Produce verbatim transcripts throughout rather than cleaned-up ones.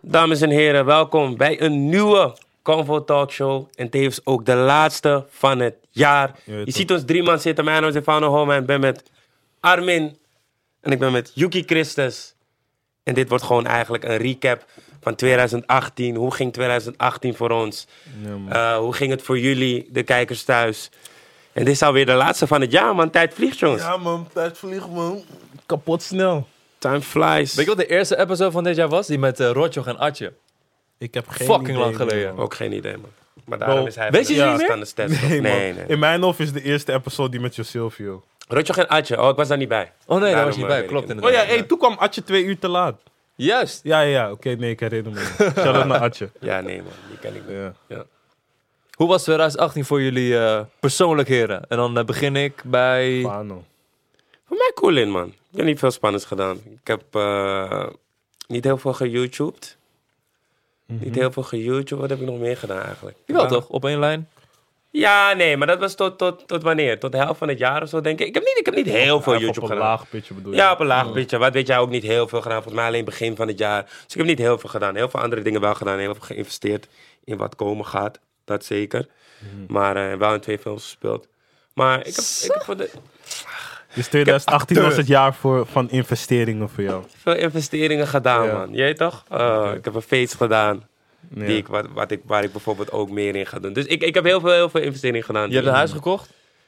dames en heren, welkom bij een nieuwe Convo Talkshow. En tevens ook de laatste van het jaar. Je, je ziet ons drie man zitten. Mijn naam is Stefano Holman. Ik ben met Armin. En ik ben met Yuki Christus. En dit wordt gewoon eigenlijk een recap van twintig achttien. Hoe ging twintig achttien voor ons? Ja, uh, hoe ging het voor jullie, de kijkers thuis? En dit is alweer de laatste van het jaar, man. Tijd vliegt, jongens. Ja, man. Tijd vliegt, man. Kapot snel. Time flies. Weet je wat de eerste episode van dit jaar was? Die met uh, Rotjoch en Atje. Ik heb geen Fucking idee, lang geleden. Ook geen idee, man. Maar daarom Bro, is hij... weet je ja, niet meer? Aan de stats, Nee, man. nee, nee. In mijn hoofd is de eerste episode die met Josilvio. Rotjoch en Atje. Oh, ik was daar niet bij. Oh nee, daar Daarom, was je niet uh, bij. weet Klopt ik het. Oh inderdaad. ja, hey, toen kwam Atje twee uur te laat. Juist. Ja, ja, oké, okay, nee, ik herinner me. Shout-out naar Atje. Ja, nee, man. Die ken ik niet. Ja. Ja. Hoe was twintig achttien voor jullie uh, persoonlijk, heren? En dan uh, begin ik bij... Fano. Voor mij cool in, man. Ik heb niet veel spannends gedaan. Ik heb uh, niet heel veel ge-YouTubed. Mm-hmm. Niet heel veel ge-YouTube. Wat heb ik nog meer gedaan eigenlijk? Jawel ja. toch? Op één lijn? Ja, nee, maar dat was tot, tot, tot wanneer? Tot de helft van het jaar of zo, denk ik. Ik heb niet, ik heb niet heel veel Ja, YouTube op een gedaan. laag pitje bedoel je? Ja, op een laag Oh. pitje. Wat weet jij ook niet heel veel gedaan. Volgens mij alleen begin van het jaar. Dus ik heb niet heel veel gedaan. Heel veel andere dingen wel gedaan. Heel veel geïnvesteerd in wat komen gaat. Dat zeker. Mm. Maar uh, wel in twee films gespeeld. Maar ik heb, ik heb voor de... Dus twintig achttien was het jaar voor, van investeringen voor jou. Veel investeringen gedaan, ja. man. Jij toch? Uh, okay. Ik heb een feest gedaan. Ja. Die ik, wat, wat ik, waar ik bijvoorbeeld ook meer in ga doen. Dus ik, ik heb heel veel, heel veel investeringen gedaan. Je hebt een huis gekocht?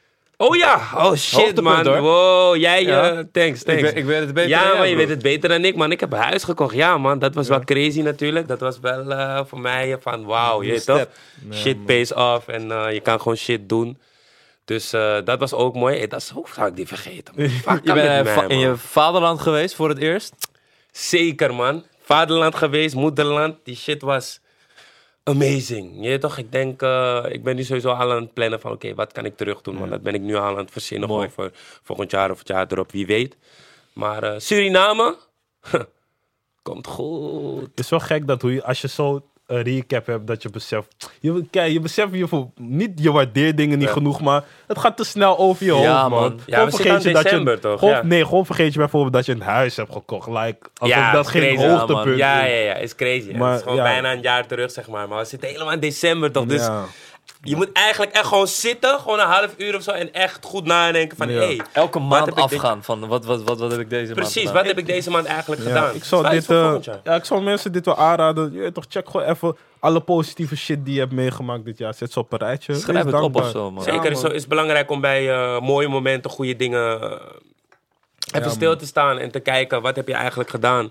Oh ja! Oh shit, man. Hoor. Wow, jij... Ja. Uh, thanks, thanks. Ik weet, ik weet het beter ja, dan maar jij, je bro. weet het beter dan ik, man. Ik heb een huis gekocht. Ja, man. Dat was ja. wel crazy natuurlijk. Dat was wel uh, voor mij van wauw, je weet toch? Nee, shit man. Pays off. En uh, je kan gewoon shit doen. Dus uh, dat was ook mooi. Hey, dat is, hoe zou ik die vergeten? Man? Je bent va- in je vaderland geweest voor het eerst? Zeker, man. Vaderland geweest, moederland. Die shit was amazing. Je weet toch? Ik denk, uh, ik ben nu sowieso al aan het plannen van... Oké, okay, wat kan ik terug doen? Ja. Want dat ben ik nu al aan het verzinnen. Mooi. Voor volgend jaar of het jaar erop, wie weet. Maar uh, Suriname... komt goed. Het is wel gek dat hoe je, als je zo... een recap hebt dat je beseft... Je, kijk, je beseft je voor, niet, je waardeert dingen niet ja. genoeg, maar het gaat te snel over je hoofd, ja, man. man. Ja, we zitten aan december, je, toch? Gewoon, ja. Nee, gewoon vergeet je bijvoorbeeld dat je een huis hebt gekocht. Like, alsof ja, dat geen crazy, hoogtepunt ja, is. ja, ja, is crazy. Maar, het is gewoon ja. bijna een jaar terug, zeg maar. Maar we zitten helemaal in december, toch? Dus ja. je moet eigenlijk echt gewoon zitten, gewoon een half uur of zo, en echt goed nadenken van, ja. hey, elke maand afgaan dit... van, wat, wat, wat, wat heb ik deze Precies, maand Precies, wat heb ik deze maand eigenlijk ja. gedaan? Ik zou, dit, uh, ja, ik zou mensen dit wel aanraden. Je, toch, check gewoon even alle positieve shit die je hebt meegemaakt dit jaar. Zet ze op een rijtje. Schrijf het op of zo, man. Zeker, ja, man. Zo is het belangrijk om bij uh, mooie momenten, goede dingen, uh, even ja, stil te staan en te kijken, wat heb je eigenlijk gedaan?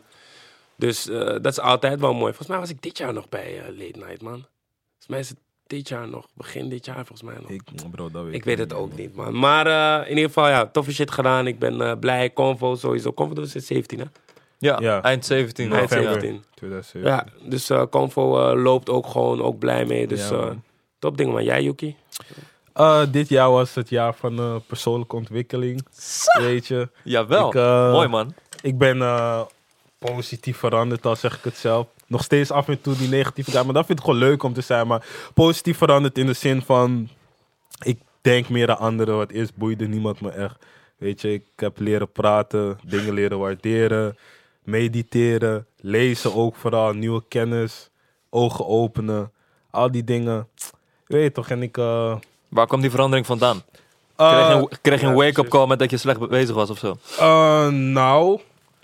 Dus uh, dat is altijd wel mooi. Volgens mij was ik dit jaar nog bij uh, Late Night, man. Volgens mij is het dit jaar nog, begin dit jaar volgens mij nog. Ik, bro, dat weet ik weet het ook man. niet, man. Maar uh, in ieder geval, ja, toffe shit gedaan. Ik ben uh, blij. Convo sowieso. Convo was het zeventien, hè? Ja, ja, eind zeventien. Eind zeventien. twintig zeventien. Ja, dus uh, Convo uh, loopt ook gewoon, ook blij mee. Dus ja, uh, top dingen, man. Jij, Yuki? Uh, dit jaar was het jaar van uh, persoonlijke ontwikkeling. Zo. Weet je. Jawel, ik, uh, mooi man. Ik ben uh, positief veranderd, al zeg ik het zelf. Nog steeds af en toe die negatieve guy, maar dat vind ik gewoon leuk om te zijn. Maar positief veranderd in de zin van... Ik denk meer aan anderen, want eerst boeide niemand me echt. Weet je, ik heb leren praten, dingen leren waarderen, mediteren, lezen ook vooral, nieuwe kennis, ogen openen, al die dingen. Weet je toch, en ik... Uh, Waar kwam die verandering vandaan? Uh, kreeg je een, kreeg je een ja, wake-up call met dat je slecht bezig was of zo? Uh, nou,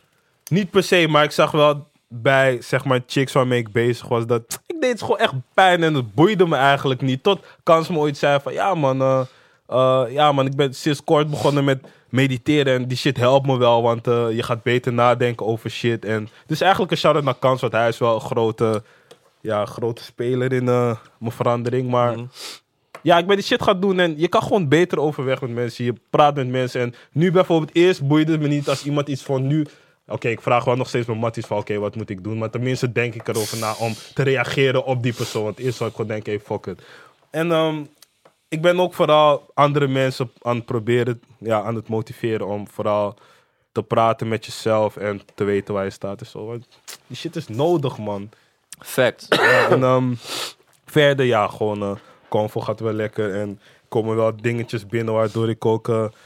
niet per se, maar ik zag wel bij, zeg maar, chicks waarmee ik bezig was, dat ik deed het gewoon echt pijn en het boeide me eigenlijk niet. Tot Kans me ooit zei van, ja man, uh, uh, ja man, ik ben sinds kort begonnen met mediteren en die shit helpt me wel, want uh, je gaat beter nadenken over shit. En dus eigenlijk een shout-out naar Kans, want hij is wel een grote, ja, grote speler in uh, mijn verandering, maar... Mm. Ja, ik ben die shit gaan doen en je kan gewoon beter overweg met mensen. Je praat met mensen en nu bijvoorbeeld, eerst boeide het me niet als iemand iets van nu... Oké, okay, ik vraag wel nog steeds mijn matties van, oké, okay, wat moet ik doen? Maar tenminste denk ik erover na om te reageren op die persoon. Want eerst zou ik gewoon denken, hey, fuck it. En um, ik ben ook vooral andere mensen aan het proberen, ja, aan het motiveren om vooral te praten met jezelf en te weten waar je staat en zo. Want die shit is nodig, man. Fact. Ja, en um, verder, ja, gewoon... Uh, Convo gaat wel lekker en komen wel dingetjes binnen waardoor ik ook uh,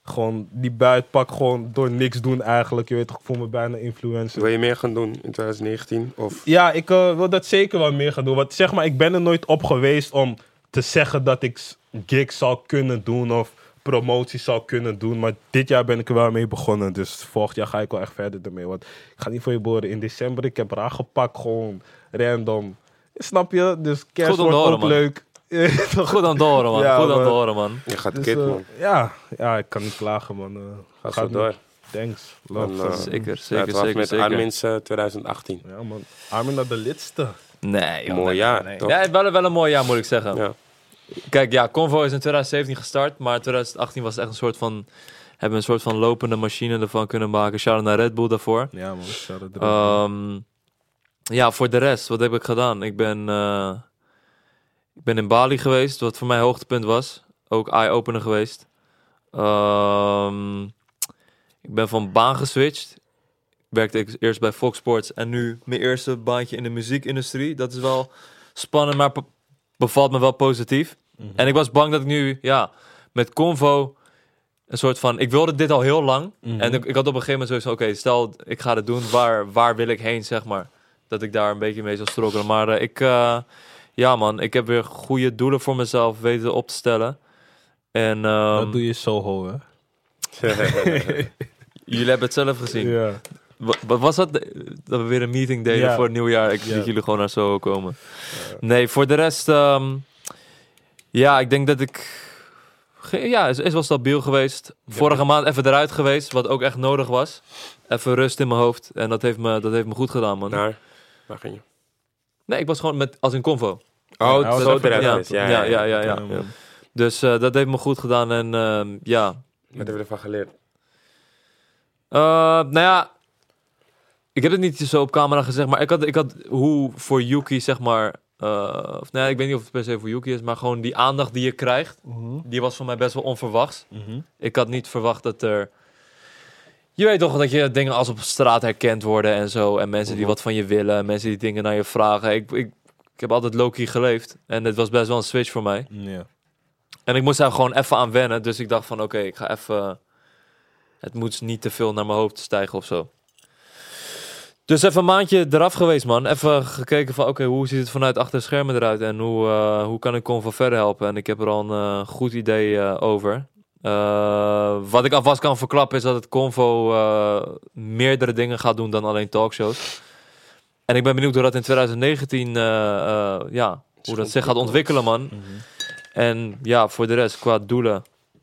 Gewoon die buit pak gewoon door niks doen eigenlijk. Je weet toch, ik voel me bijna influencer. Wil je meer gaan doen in twintig negentien? Of? Ja, ik uh, wil dat zeker wel meer gaan doen. Want zeg maar, ik ben er nooit op geweest om te zeggen dat ik s- gigs zou kunnen doen of promoties zou kunnen doen. Maar dit jaar ben ik er wel mee begonnen. Dus volgend jaar ga ik wel echt verder ermee. Want ik ga niet voor je boren. In december, ik heb raar gepakt, gewoon random. Snap je? Dus kerst Goed om te wordt horen, ook man. leuk. Goed aan het horen, man. Ja, Goed aan het man. horen, man. Je gaat Dus, kid, uh, man. ja, ja, ik kan niet klagen, man. Uh, Ga zo door. Thanks. Love. Dan, uh, Zeker, Ja, zeker, het was zeker, met zeker. Armin's uh, twintig achttien. Ja, man. Armin naar de lidste. Nee, joh, Mooi nee, jaar, nee. toch? Ja, wel, wel een mooi jaar, moet ik zeggen. Ja. Kijk, ja, Convo is in twintig zeventien gestart, maar in twintig achttien was het echt een soort van... Hebben we een soort van lopende machine ervan kunnen maken. Shout-out naar Red Bull daarvoor. Ja, man. Shout-out erin. Ehm, ja, voor de rest, wat heb ik gedaan? Ik ben, eh, ik ben in Bali geweest, wat voor mij hoogtepunt was. Ook eye-opener geweest. Ehm, ik ben van baan geswitcht. Werkte ik eerst bij Fox Sports en nu mijn eerste baantje in de muziekindustrie. Dat is wel spannend, maar be- bevalt me wel positief. Mhm. En ik was bang dat ik nu, ja, met Convo een soort van... Ik wilde dit al heel lang. Mhm. En ik, ik had op een gegeven moment zoiets van... Oké, stel, ik ga dit doen. Waar, waar wil ik heen, zeg maar? Dat ik daar een beetje mee zou strokkelen. Maar eh, ik... eh, ja, man. Ik heb weer goede doelen voor mezelf weten op te stellen. En ehm, Dat doe je Soho, hè? jullie hebben het zelf gezien. Ja. Wa- Wat was dat? Dat we weer een meeting deden Ja. voor het nieuwjaar. Ik Ja. liet jullie gewoon naar Soho komen. Nee, voor de rest... ehm, ja, ik denk dat ik... ge- Ja, is, is wel stabiel geweest. Vorige maand even eruit geweest, wat ook echt nodig was. Even rust in mijn hoofd. En dat heeft me, dat heeft me goed gedaan, man. Naar? Waar ging je? Nee, ik was gewoon met, als in Convo. Oh, Ja, zo dat- eruit ja. geweest. Ja, Ja, ja, ja, ja. man. Dus eh, dat heeft me goed gedaan. En ehm, ja... Wat heb je ervan geleerd? Uh, nou ja, ik heb het niet zo op camera gezegd, maar ik had, ik had hoe voor Yuki, zeg maar, uh, of nee, ik weet niet of het per se voor Yuki is, maar gewoon die aandacht die je krijgt, Mhm. die was voor mij best wel onverwachts. Mhm. Ik had niet verwacht dat er, je weet toch dat je dingen als op straat herkend worden en zo, en mensen die Mhm. wat van je willen, mensen die dingen naar je vragen. Ik, ik, ik heb altijd low-key geleefd en het was best wel een switch voor mij. Ja. En ik moest daar gewoon even aan wennen, dus ik dacht van oké, ik ga even... Het moet niet te veel naar mijn hoofd stijgen of zo. Dus even een maandje eraf geweest, man. Even gekeken van, oké, hoe ziet het vanuit achter de schermen eruit? En hoe, uh, hoe kan ik Convo verder helpen? En ik heb er al een uh, goed idee uh, over. Uh, wat ik alvast kan verklappen is dat het Convo uh, meerdere dingen gaat doen dan alleen talkshows. En ik ben benieuwd hoe dat in twintig negentien, uh, uh, ja, hoe dat zich gaat ontwikkelen, man. Mhm. En ja, voor de rest, qua doelen.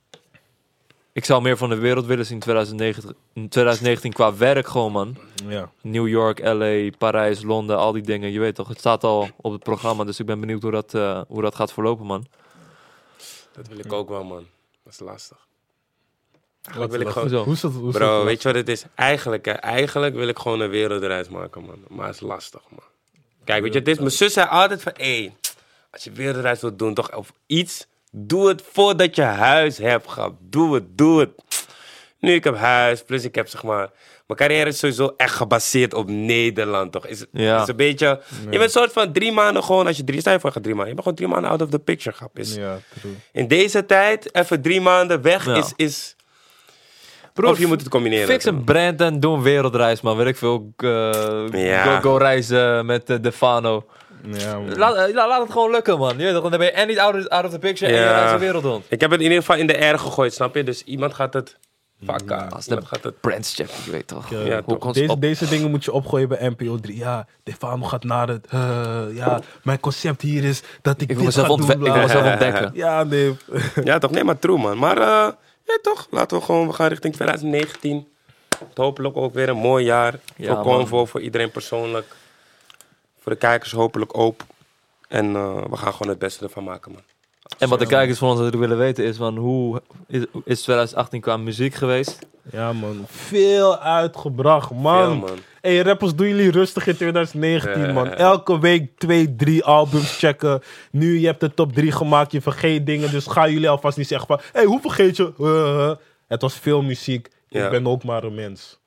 Ik zou meer van de wereld willen zien in twintig negentien, in twintig negentien qua werk gewoon, man. Ja. New York, L A, Parijs, Londen, al die dingen. Je weet toch, het staat al op het programma. Dus ik ben benieuwd hoe dat, uh, hoe dat gaat verlopen, man. Dat wil ik ook wel, man. Dat is lastig. Wat Eigenlijk wil ik is gewoon... Hoezo? Hoe is dat? Hoe is Bro, dat? weet je wat het is? Eigenlijk, hè, eigenlijk wil ik gewoon een wereldreis maken, man. Maar het is lastig, man. Kijk, weet je, het is, mijn zus zei altijd van... Hé, als je wereldreis wilt doen, toch, of iets... Doe het voordat je huis hebt, gehad. Doe het, doe het. Nu, ik heb huis, plus ik heb, zeg maar... Mijn carrière is sowieso echt gebaseerd op Nederland, toch? Is, Ja. is een beetje... Je bent een soort van drie maanden gewoon... Als je drie... Stel je voor, je gaat drie maanden. Je bent gewoon drie maanden out of the picture, grap. Is, Ja, true. in deze tijd, even drie maanden weg Ja. is... is Bro, of je moet het combineren. Fix een brand en doe een wereldreis, man. Weet ik veel. Uh, Ja. go, go reizen met uh, Defano. Ja, man. Laat, uh, la- laat het gewoon lukken, man. Je weet toch, dan ben je en niet out of, out of the picture en je Ja. reist de wereld rond. Ik heb het in ieder geval in de air gegooid, snap je? Dus iemand gaat het vakken. Als Iemand gaat het... Brandscheck, je weet toch. Ja, Ja, Hoe toch. komt ze Deze, op? deze dingen moet je opgooien bij N P O drie. Ja, Defano gaat naar het... eh, ja, mijn concept hier is dat ik, Ik wil dit mezelf, ga ontwe- doen. ik wil bla. mezelf ontdekken. Ja, nee. Ja, toch? Nee, maar true, man. Maar uh, ja, toch? Laten we gewoon... We gaan richting twintig negentien. Hopelijk ook weer een mooi jaar. Ja, voor Convo, voor iedereen persoonlijk. Voor de kijkers hopelijk ook. En uh, we gaan gewoon het beste ervan maken, man. En wat de kijkers van ons natuurlijk willen weten is van hoe is, is twintig achttien qua muziek geweest? Ja, man. Veel uitgebracht, man. Veel, man. Hey, rappers, doen jullie rustig in twintig negentien, man. Eh. Elke week twee, drie albums checken. Nu, je hebt de top drie gemaakt, je vergeet dingen. Dus gaan jullie alvast niet zeggen van... Hé, hey, hoe vergeet je? Uh, het was veel muziek. Ja. Ik ben ook maar een mens.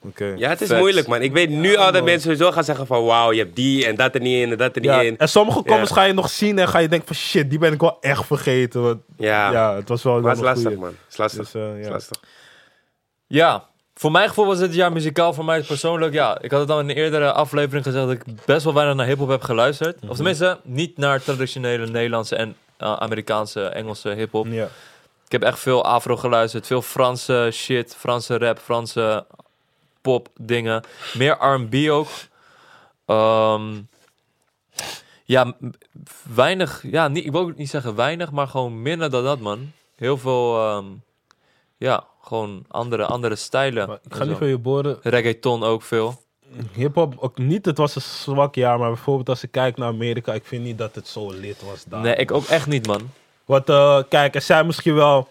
Oké. Ja, het is Facts. moeilijk, man. Ik weet nu al dat mensen sowieso gaan zeggen van... Wauw, je hebt die en dat er niet in en dat er niet Ja, in. en sommige comments Ja. ga je nog zien en ga je denken van shit, die ben ik wel echt vergeten. Want, Ja, ja, het was wel maar het is wel een lastig, goeie. man. Het is lastig. Dus, eh, Het is ja. lastig. Ja, voor mijn gevoel was dit jaar muzikaal voor mij persoonlijk. Ja, ik had het al in een eerdere aflevering gezegd dat ik best wel weinig naar hip-hop heb geluisterd. Of tenminste, niet naar traditionele Nederlandse en uh, Amerikaanse, Engelse hip-hop. Ja. Ik heb echt veel afro geluisterd, veel Franse shit, Franse rap, Franse pop dingen. Meer R en B ook. Ehm, ja, m- weinig, ja, niet, ik wil ook niet zeggen weinig, maar gewoon minder dan dat, man. Heel veel, ehm, ja, gewoon andere, andere stijlen. Maar ik en ga niet zo. van je boren. Reggaeton ook veel. Hip-hop ook niet, het was een zwak jaar, maar bijvoorbeeld als ik kijk naar Amerika, ik vind niet dat het zo lid was daar. Nee, ik ook echt niet, man. Wat, eh, kijk, er zijn misschien wel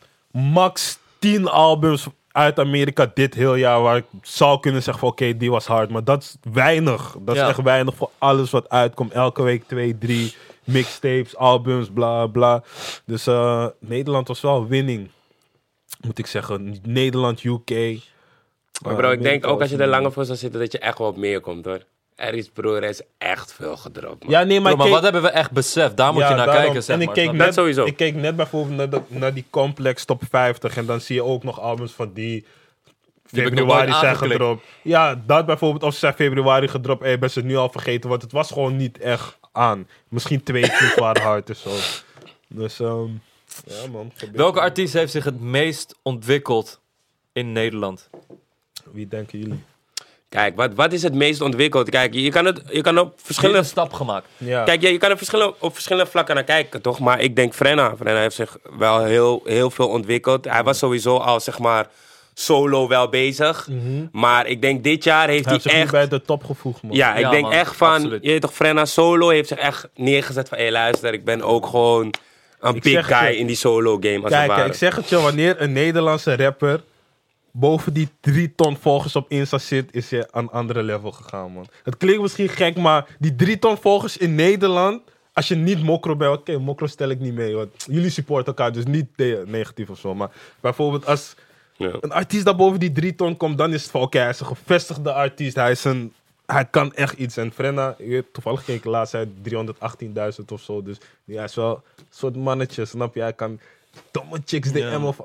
max tien albums uit Amerika dit heel jaar waar ik zou kunnen zeggen van oké, die was hard. Maar dat is weinig. Dat is Ja. echt weinig voor alles wat uitkomt. Elke week twee, drie mixtapes, albums, bla bla. Dus eh, Nederland was wel winning, moet ik zeggen. Nederland, U K. Maar bro, ik denk ook als je er langer voor zou zitten dat je echt wel op meer komt, hoor. Er is, broer, er is echt veel gedropt, man. Ja, nee, maar, Bro, maar ik wat keek- hebben we echt beseft? Daar moet ja, je naar daarom. kijken, zeg en ik maar. keek Snap je? net, Dat sowieso. Ik keek net bijvoorbeeld naar, de, naar die Complex Top vijftig en dan zie je ook nog albums van die Die heb ik nog februari nooit zijn aangeklikt. gedropt. Ja, dat bijvoorbeeld, of ze zijn februari gedropt en je bent ze nu al vergeten, want het was gewoon niet echt aan. Misschien twee tunes waren hard of zo. Dus, ehm ja man. gebeurt Welke wel. artiest heeft zich het meest ontwikkeld in Nederland? Wie denken jullie? Kijk, wat, wat is het meest ontwikkeld? Kijk, je kan, het, je kan op Wie heeft verschillende... een stap gemaakt? Ja. Kijk, je, je kan er verschillende, op verschillende vlakken naar kijken, toch? Maar ik denk Frenna. Frenna heeft zich wel heel, heel veel ontwikkeld. Hij was sowieso al, zeg maar, solo wel bezig. Maar ik denk dit jaar heeft Hij heeft hij zich echt... niet bij de top gevoegd, man. Ja, ik Ja, denk man, echt van... absoluut. Je weet toch, Frenna solo heeft zich echt neergezet van... Hé, hey, luister, ik ben ook gewoon een Ik big zeg het guy je. in die solo game, als het Kijk, ware. ik zeg het je, wanneer een Nederlandse rapper boven die drie ton volgers op Insta zit, is je aan een andere level gegaan, man. Het klinkt misschien gek, maar die drie ton volgers in Nederland, als je niet mokro bent, oké, mokro stel ik niet mee, want jullie supporten elkaar, dus niet de- negatief of zo, maar bijvoorbeeld als Ja. een artiest dat boven die drie ton komt, dan is het van, oké, hij is een gevestigde artiest, hij is een... Hij kan echt iets. En Frenna, je weet, toevallig keek ik laatst uit driehonderdachttienduizend of zo. Dus ja, hij is wel een soort mannetje, snap je? Hij kan domme chicks D M Ja. of...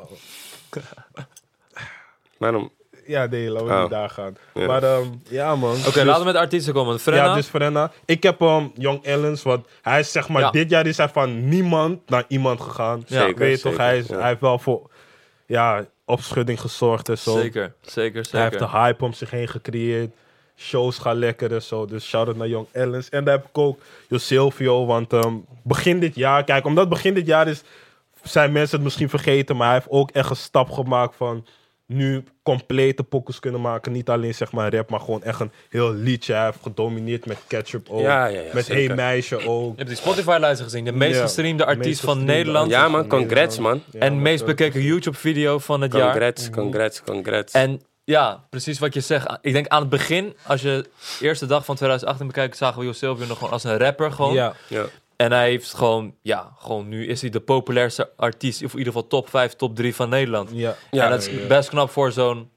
Waarom? Ja, nee, laten we Oh. niet daar gaan. Ja. Maar ehm, ja, man. Oké, Dus- laten we met artiesten komen. Frenna? Ja, dus Frenna. Ik heb um, Young Ellens, want hij is zeg maar, Ja. dit jaar is hij van niemand naar iemand gegaan. Ja. Zeker, Weet je toch, zeker, hij, is, ja. hij heeft wel voor ja, opschudding gezorgd en zo. Zeker, zeker, Hij heeft zeker. de hype om zich heen gecreëerd. Shows gaan lekker en zo. Dus shout-out naar Young Ellens. En daar heb ik ook Jo Silvio. Want ehm, begin dit jaar... Kijk, omdat begin dit jaar is... Zijn mensen het misschien vergeten. Maar hij heeft ook echt een stap gemaakt van... Nu complete pokkers kunnen maken. Niet alleen zeg maar rap, maar gewoon echt een heel liedje. Hij heeft gedomineerd met Ketchup ook. Ja, ja, ja, met zeker. Hey Meisje ook. Je hebt die Spotify-lijsten gezien. De meest Ja, gestreamde de artiest meest van gestreamde Nederland. Ja, man, van congrats, Nederland. man. Ja, en wat, meest eh, bekeken YouTube-video van het jaar. Congrats, congrats, congrats. En ja, precies wat je zegt. Ik denk aan het begin, als je de eerste dag van twintig achttien bekijkt, zagen we Jo Silvio nog gewoon als een rapper gewoon. Ja, Ja. En hij heeft gewoon, ja, gewoon nu is hij de populairste artiest, of in ieder geval top vijf, top drie van Nederland. ja. Ja, en dat is ja. best knap voor zo'n,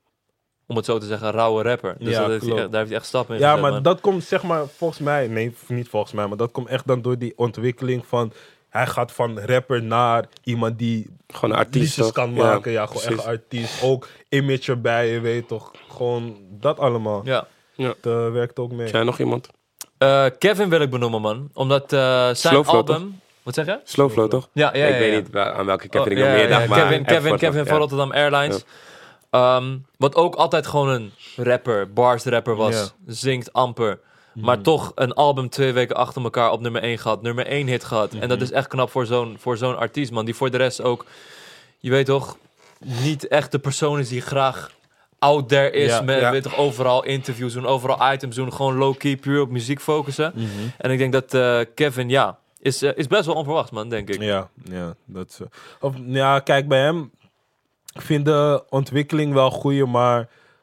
om het zo te zeggen, rauwe rapper. Dus Ja, dat heeft hij, klopt. echt- daar heeft hij echt stap in Ja, gezet, maar man. dat komt zeg maar volgens mij, nee, niet volgens mij, maar dat komt echt dan door die ontwikkeling van, hij gaat van rapper naar iemand die Gewoon een artiest, liedjes toch? kan Ja, maken. Ja, gewoon precies. echt artiest. Ook image erbij, je weet toch. Gewoon dat allemaal. Ja. Dat eh, werkt ook mee. Is jij nog iemand? Eh, Kevin wil ik benoemen, man. Omdat eh, zijn Slowflow, album... Wat zeg je? Slowflow, toch? Ja, ja, ja. ik weet ja. niet wel- aan welke Kevin ik Oh, nog ja, meer ja, dacht, maar... Kevin, echt Kevin, voor- Kevin ja. van Rotterdam Airlines. Ehm, wat ook altijd gewoon een rapper, bars rapper was. Ja. Zingt amper. Maar toch een album twee weken achter elkaar op nummer één gehad. Nummer één hit gehad. En dat is echt knap voor zo'n, voor zo'n artiest, man. Die voor de rest ook, je weet toch, niet echt de persoon is die graag out there is. Ja, met ja. weet toch, overal interviews doen, overal items doen. Gewoon low-key, puur op muziek focussen. En ik denk dat eh, Kevin, ja, is, eh, is best wel onverwacht, man, denk ik. Ja, ja, dat is, eh, of, ja, kijk, bij hem, ik vind de ontwikkeling wel goeie, maar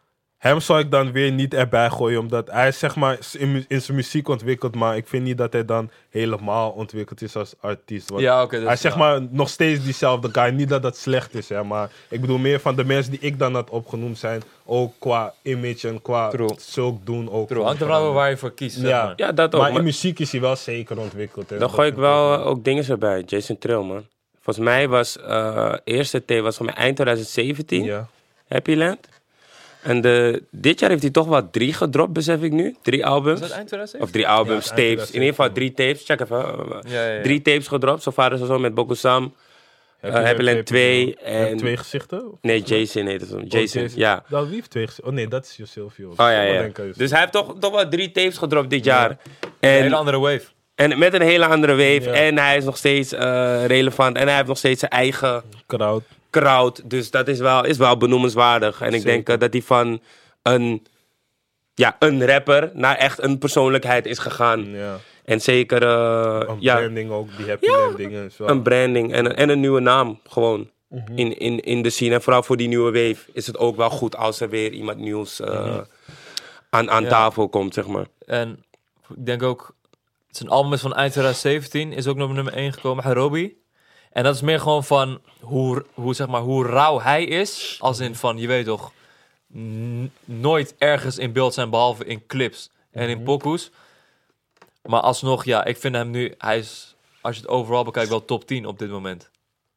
hem zou ik dan weer niet erbij gooien, omdat hij is zeg maar in, mu- in zijn muziek ontwikkeld, maar ik vind niet dat hij dan helemaal ontwikkeld is als artiest. Want Ja, oké. dus, hij is zeg ja. maar nog steeds diezelfde guy. Niet dat dat slecht is, hè, maar ik bedoel meer van de mensen die ik dan had opgenoemd zijn, ook qua image en qua True. zulk doen ook. True, hangt er wel waar je voor kiest, zeg Ja. maar. Ja, dat ook. Maar Maar in muziek is hij wel zeker ontwikkeld. Hè. dan Dat gooi ik vind wel ook eh, ook dingen erbij. Jason Trill, man. Volgens mij was uh, eerste T was van mij eind twintig zeventien. Ja. Happy Land. En de, dit jaar heeft hij toch wel drie gedropt, besef ik nu. Drie albums. Is dat eind twintig Of zeventien? drie albums, Ja, eind tapes. In ieder geval drie tapes. Check even. Ja, ja, ja. Drie tapes gedropt. Zo vader zo met Bokusam. Happy Happy Land twee En en- twee gezichten? Of- Nee, Jason heet het zo. Oh, Jason, ja. Nou, wie heeft twee gezichten? Oh nee, dat is Josilvio. Oh ja, ja. Dus hij heeft toch, toch wel drie tapes gedropt dit jaar. Een hele En, andere wave. en met een hele andere wave. Ja. En hij is nog steeds eh, relevant. En hij heeft nog steeds zijn eigen Crowd. crowd. Dus dat is wel, is wel benoemenswaardig. En ik Zeker. denk eh, dat hij van een, ja, een rapper naar echt een persoonlijkheid is gegaan. Ja. En zeker uh, Een ja, branding ook, die Happy Land dingen. Is wel... een branding en, een- en een nieuwe naam gewoon. Mhm. In, in, in de scene. En vooral voor die nieuwe wave is het ook wel goed als er weer iemand nieuws uh, Mhm. aan, aan Ja. tafel komt, zeg maar. En ik denk ook, zijn album is van eind twintig zeventien, is ook nog op nummer één gekomen, Harobi. En dat is meer gewoon van hoe, hoe, zeg maar, hoe rauw hij is. Als in van, je weet toch, n- nooit ergens in beeld zijn behalve in clips en in pokoes. Maar alsnog, ja, ik vind hem nu, hij is, als je het overal bekijkt, wel top tien op dit moment.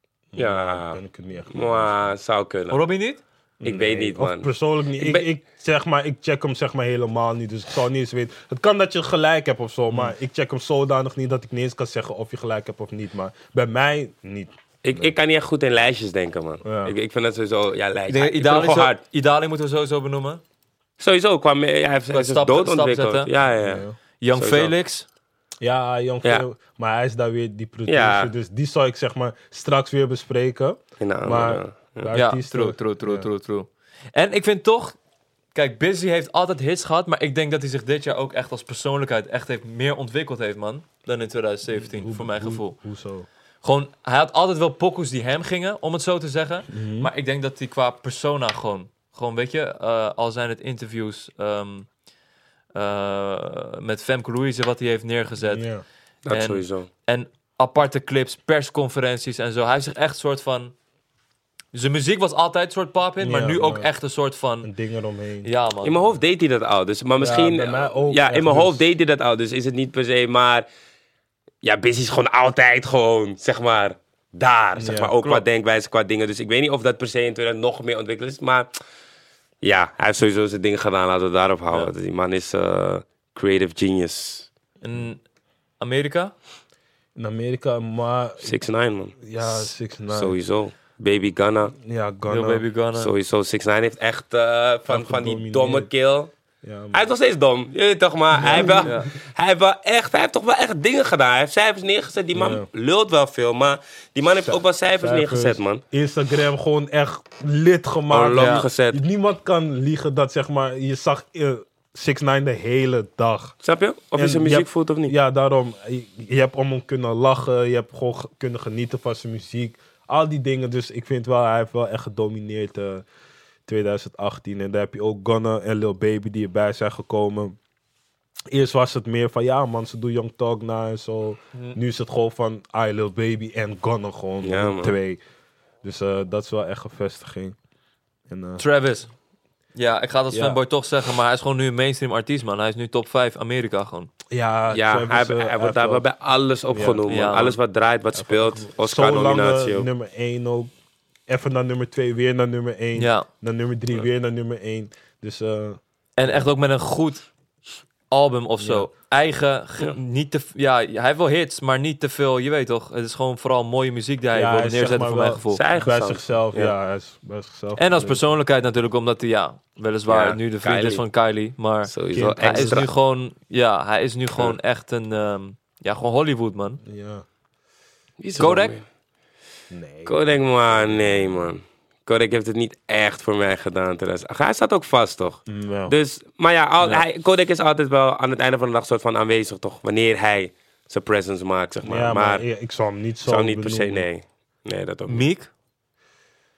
Ja. ben ik het niet echt. Maar zou kunnen. Robbie niet? Ik weet niet, Of man. persoonlijk niet. Ik Ik, ben- ik, zeg maar, ik check hem zeg maar helemaal niet, dus ik zou niet eens weten. Het kan dat je gelijk hebt of zo, maar ik check hem zodanig niet dat ik niet eens kan zeggen of je gelijk hebt of niet. Maar bij mij niet. Ik, ik kan niet echt goed in lijstjes denken, man. Ja. Ik, ik vind het sowieso, ja, Ik lijstjes. denk, Ik vind Idali, het gewoon zo, hard. Idali moeten we sowieso benoemen. Sowieso, qua, me- ja, hij heeft hij is stappen- dood stappen ontwikkeld. zetten. Ja, ja, ja. Ja, Young Sowieso. Felix. ja jong, Ja. veel- maar hij is daar weer die producer, Ja. dus die zou ik zeg maar straks weer bespreken. In de andere, Maar ja. de Ja, artiesten- true, true, true, ja. true, true. En ik vind toch, kijk, Busy heeft altijd hits gehad, maar ik denk dat hij zich dit jaar ook echt als persoonlijkheid echt heeft meer ontwikkeld heeft, man, dan in twintig zeventien, Hoe- voor mijn hoe- gevoel. Hoezo? Gewoon, hij had altijd wel pokoes die hem gingen, om het zo te zeggen. Mhm. Maar ik denk dat hij qua persona gewoon, gewoon weet je, eh, al zijn het interviews ehm, eh, met Femke Louise, wat hij heeft neergezet. Ja. Dat En- sowieso. En aparte clips, persconferenties en zo. Hij heeft zich echt een soort van... Zijn muziek was altijd een soort pop-in, maar Ja, nu ook maar- echt een soort van... Een ding eromheen. Ja, man. In mijn hoofd deed hij dat al. Dus, maar misschien... bij mij ook ja, echt, in mijn dus- hoofd deed hij dat al. Dus is het niet per se, maar... Ja, Busy is gewoon altijd gewoon, zeg maar, daar. Zeg Ja, maar, ook qua klopt. denkwijze, qua dingen. Dus ik weet niet of dat per se in tweeduizend nog meer ontwikkeld is. Maar ja, hij heeft sowieso zijn dingen gedaan. Laten we het daarop houden. Ja. Die man is eh, creative genius. In Amerika? In Amerika, maar six nine man. ja, six nine. Sowieso. Baby Gunna. Ja, Lil Ghana. Baby Gunna. Sowieso. six nine heeft echt eh, van, van die gedomineerd. domme kill. Ja, man. Hij is nog steeds dom, je weet toch, maar hij, heeft wel, Ja. hij, heeft wel echt, hij heeft toch wel echt dingen gedaan. Hij heeft cijfers neergezet. Die man Ja. lult wel veel, maar die man heeft ook wel cijfers, Cijfers, neergezet, man. Instagram gewoon echt lid gemaakt. Unlock Ja. gezet. Niemand kan liegen dat zeg maar, je zag six nine de hele dag. Snap je? Of je En zijn je muziek hebt- voelt of niet. Ja, daarom. Je, je hebt om hem kunnen lachen, je hebt gewoon ge- kunnen genieten van zijn muziek. Al die dingen, dus ik vind wel, hij heeft wel echt gedomineerd eh twintig achttien. En daar heb je ook Gunna en Lil Baby die erbij zijn gekomen. Eerst was het meer van, ja man, ze doen Young Talk na en zo. Nu is het gewoon van, I Lil Baby en Gunna gewoon, Ja, die man. twee. Dus eh, dat is wel echt een vestiging. En, eh, Travis. Ja, ik ga het als Ja. fanboy toch zeggen, maar hij is gewoon nu een mainstream artiest, man. Hij is nu top vijf Amerika gewoon. ja, Ja, Travis, hij, eh, hij heeft wordt daar wel wel bij alles opgenomen. Ja, man. man. Alles wat draait, wat speelt. zo lang Oscar-nominatie eh, ook. nummer één ook. Even naar nummer twee, weer naar nummer één. Ja. Naar nummer drie, weer naar nummer één. Dus eh, En echt ook met een goed album of zo. Eigen, ge- Ja. niet te... Ja, hij heeft wel hits, maar niet te veel. Je weet toch, het is gewoon vooral mooie muziek die hij ja, wil hij is, zeg neerzetten maar, voor mijn wel gevoel. Zijn eigen bij sound. zichzelf, ja. Ja. hij is bij zichzelf. En als geweest. persoonlijkheid natuurlijk, omdat hij, ja, weliswaar Ja, nu de vriend is Kylie. van Kylie, maar Sowieso Kind. hij is extra. nu gewoon, ja, hij is nu gewoon echt een, ehm, ja, gewoon Hollywood, man. Ja. Wie is er Kodak? nog meer? Nee. Kodak, maar nee, man. Kodak heeft het niet echt voor mij gedaan. trouwens. Ach, hij staat ook vast, toch? Mm, ja. Dus, maar ja, al, Ja. Hij, Kodak is altijd wel aan het einde van de dag soort van aanwezig, toch? Wanneer hij zijn presence maakt, zeg maar. ja, maar maar, ik, ik zou hem niet zo zou niet per se, benoemen. nee. Nee, dat ook niet. Meek?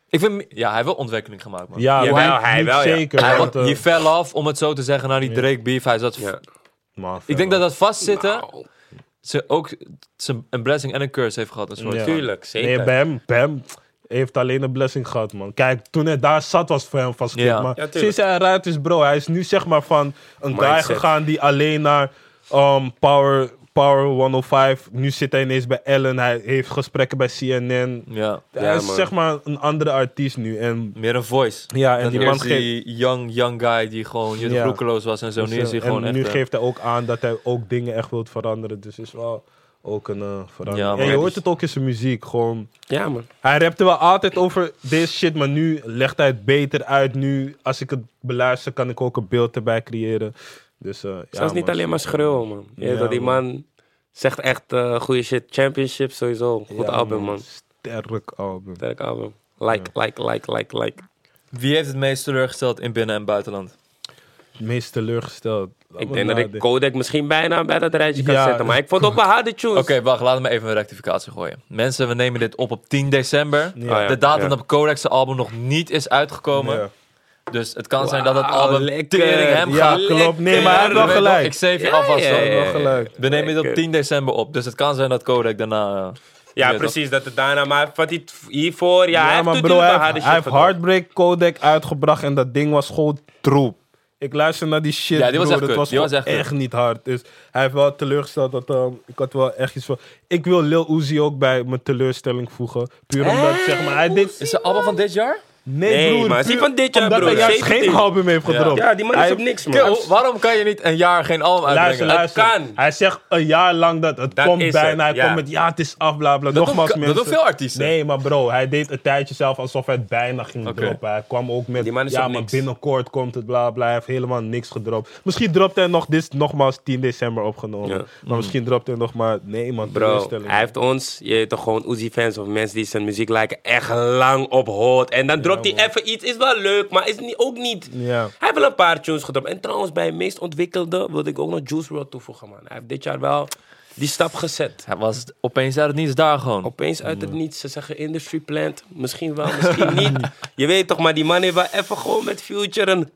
Ik vind, ja, hij heeft wel ontwikkeling gemaakt, man. Ja, Jawel, maar hij niet wel, ja. zeker. Hij, want, wa- eh, je fell off, om het zo te zeggen, naar die Ja. Drake beef. Hij zat... Ja. maar Ik denk dat dat vastzitten Nou, ze ook ze een blessing en een curse heeft gehad. Een soort Ja. van. tuurlijk, zeker. Nee, bij hem, bij hem heeft alleen een blessing gehad, man. Kijk, toen hij daar zat was voor hem vast. Ja. Maar Ja, tuurlijk. sinds hij eruit is, bro, hij is nu zeg maar van een guy Mindset. gegaan die alleen naar um, Power, Power honderdvijf. Nu zit hij ineens bij Ellen. Hij heeft gesprekken bij C N N. Ja, Hij Ja, is man. zeg maar een andere artiest nu. En meer een voice. ja, en En die die man eerst geeft... die young, young guy die gewoon je Ja. roekeloos was en zo. Nu is hij en gewoon echt... nu eh, geeft hij ook aan dat hij ook dingen echt wil veranderen. Dus is wel ook een uh, verandering. Ja, man. en je hoort het ook in zijn muziek. Gewoon, Ja, man. hij rapte wel altijd over deze shit, maar nu legt hij het beter uit. Nu, als ik het beluister, kan ik ook een beeld erbij creëren. Dus, uh, ja, Zelfs niet man. alleen maar schreeuwen, man. Je weet Ja, dat die man. man zegt echt uh, goede shit. Championship sowieso. Goed Ja, album, man. Sterk album. Sterk album. Like, like, like, like, like. Wie heeft het meest teleurgesteld in binnen- en buitenland? Het meest teleurgesteld. Laat Ik me denk dat ik nadenken. Kodak misschien bijna bij dat rijtje kan Ja. zetten. Maar ik vond ook wel harde tunes. Oké, wacht, laten we even een rectificatie gooien. Mensen, we nemen dit op op tien december. Ja. Oh, ja. De datum Ja. dat Kodak's album nog niet is uitgekomen. Ja. Dus het kan zijn dat het Wauw, album lekker. tering hem Ja, gaat. klopt. Nee, maar hij heeft Je wel weet toch, gelijk. Ik save je Ja, alvast. ja, hoor. Hij heeft wel gelijk. We nemen dit op Lekker. tien december op. Dus het kan zijn dat Kodak daarna... eh, Ja, je weet precies. Dat het daarna, maar wat hij t- hiervoor, ja, hij heeft maar natuurlijk bro, hij wel heeft, harde hij shit heeft gedaan. Heartbreak Kodak uitgebracht en dat ding was gewoon troep. Ik luister naar die shit, Ja, die was bro, echt dat kut. was Die gewoon was echt echt, kut. niet hard. Dus hij heeft wel teleurgesteld dat ehm, ik had wel echt iets van. Ik wil Lil Uzi ook bij mijn teleurstelling voegen. Puur omdat, zeg maar, hij dit. Is het album van dit jaar? Nee, Nee, broer, maar is die puur van dit jaar, omdat broer? hij juist zeventien. geen album heeft gedropt. Ja, die man is Hij- op niks, man. Kijk, hoe- waarom kan je niet een jaar geen album uitbrengen? Luister, luister. kan. Hij zegt een jaar lang dat het Dat komt is bijna. het, Hij ja. komt met ja, het is af, bla bla. Dat Nogmaals, doen, dat mensen. doen veel artiesten. Nee, maar bro, hij deed een tijdje zelf alsof hij het bijna ging Oké. droppen. Hij kwam ook met, Die man is ja, op maar niks. binnenkort komt het, bla bla. Hij heeft helemaal niks gedropt. Misschien dropt hij nog, dit is nogmaals tien december opgenomen. Ja. Maar misschien dropt hij nog maar, nee man, Bro, teleurstelling. hij heeft ons, je weet toch gewoon Uzi-fans of mensen die zijn muziek liken, echt lang op hold. En dan dropt hij man. even iets, is wel leuk, maar is niet, ook niet. Ja. Hij heeft wel een paar tunes gedropt. En trouwens, bij meest ontwikkelde wilde ik ook nog Juice world toevoegen, man. Hij heeft dit jaar wel die stap gezet. Hij was opeens uit het niets daar gewoon. Opeens uit het niets, ze zeggen industry plant. Misschien wel, misschien niet. Je weet toch, maar die man heeft wel even gewoon met Future een,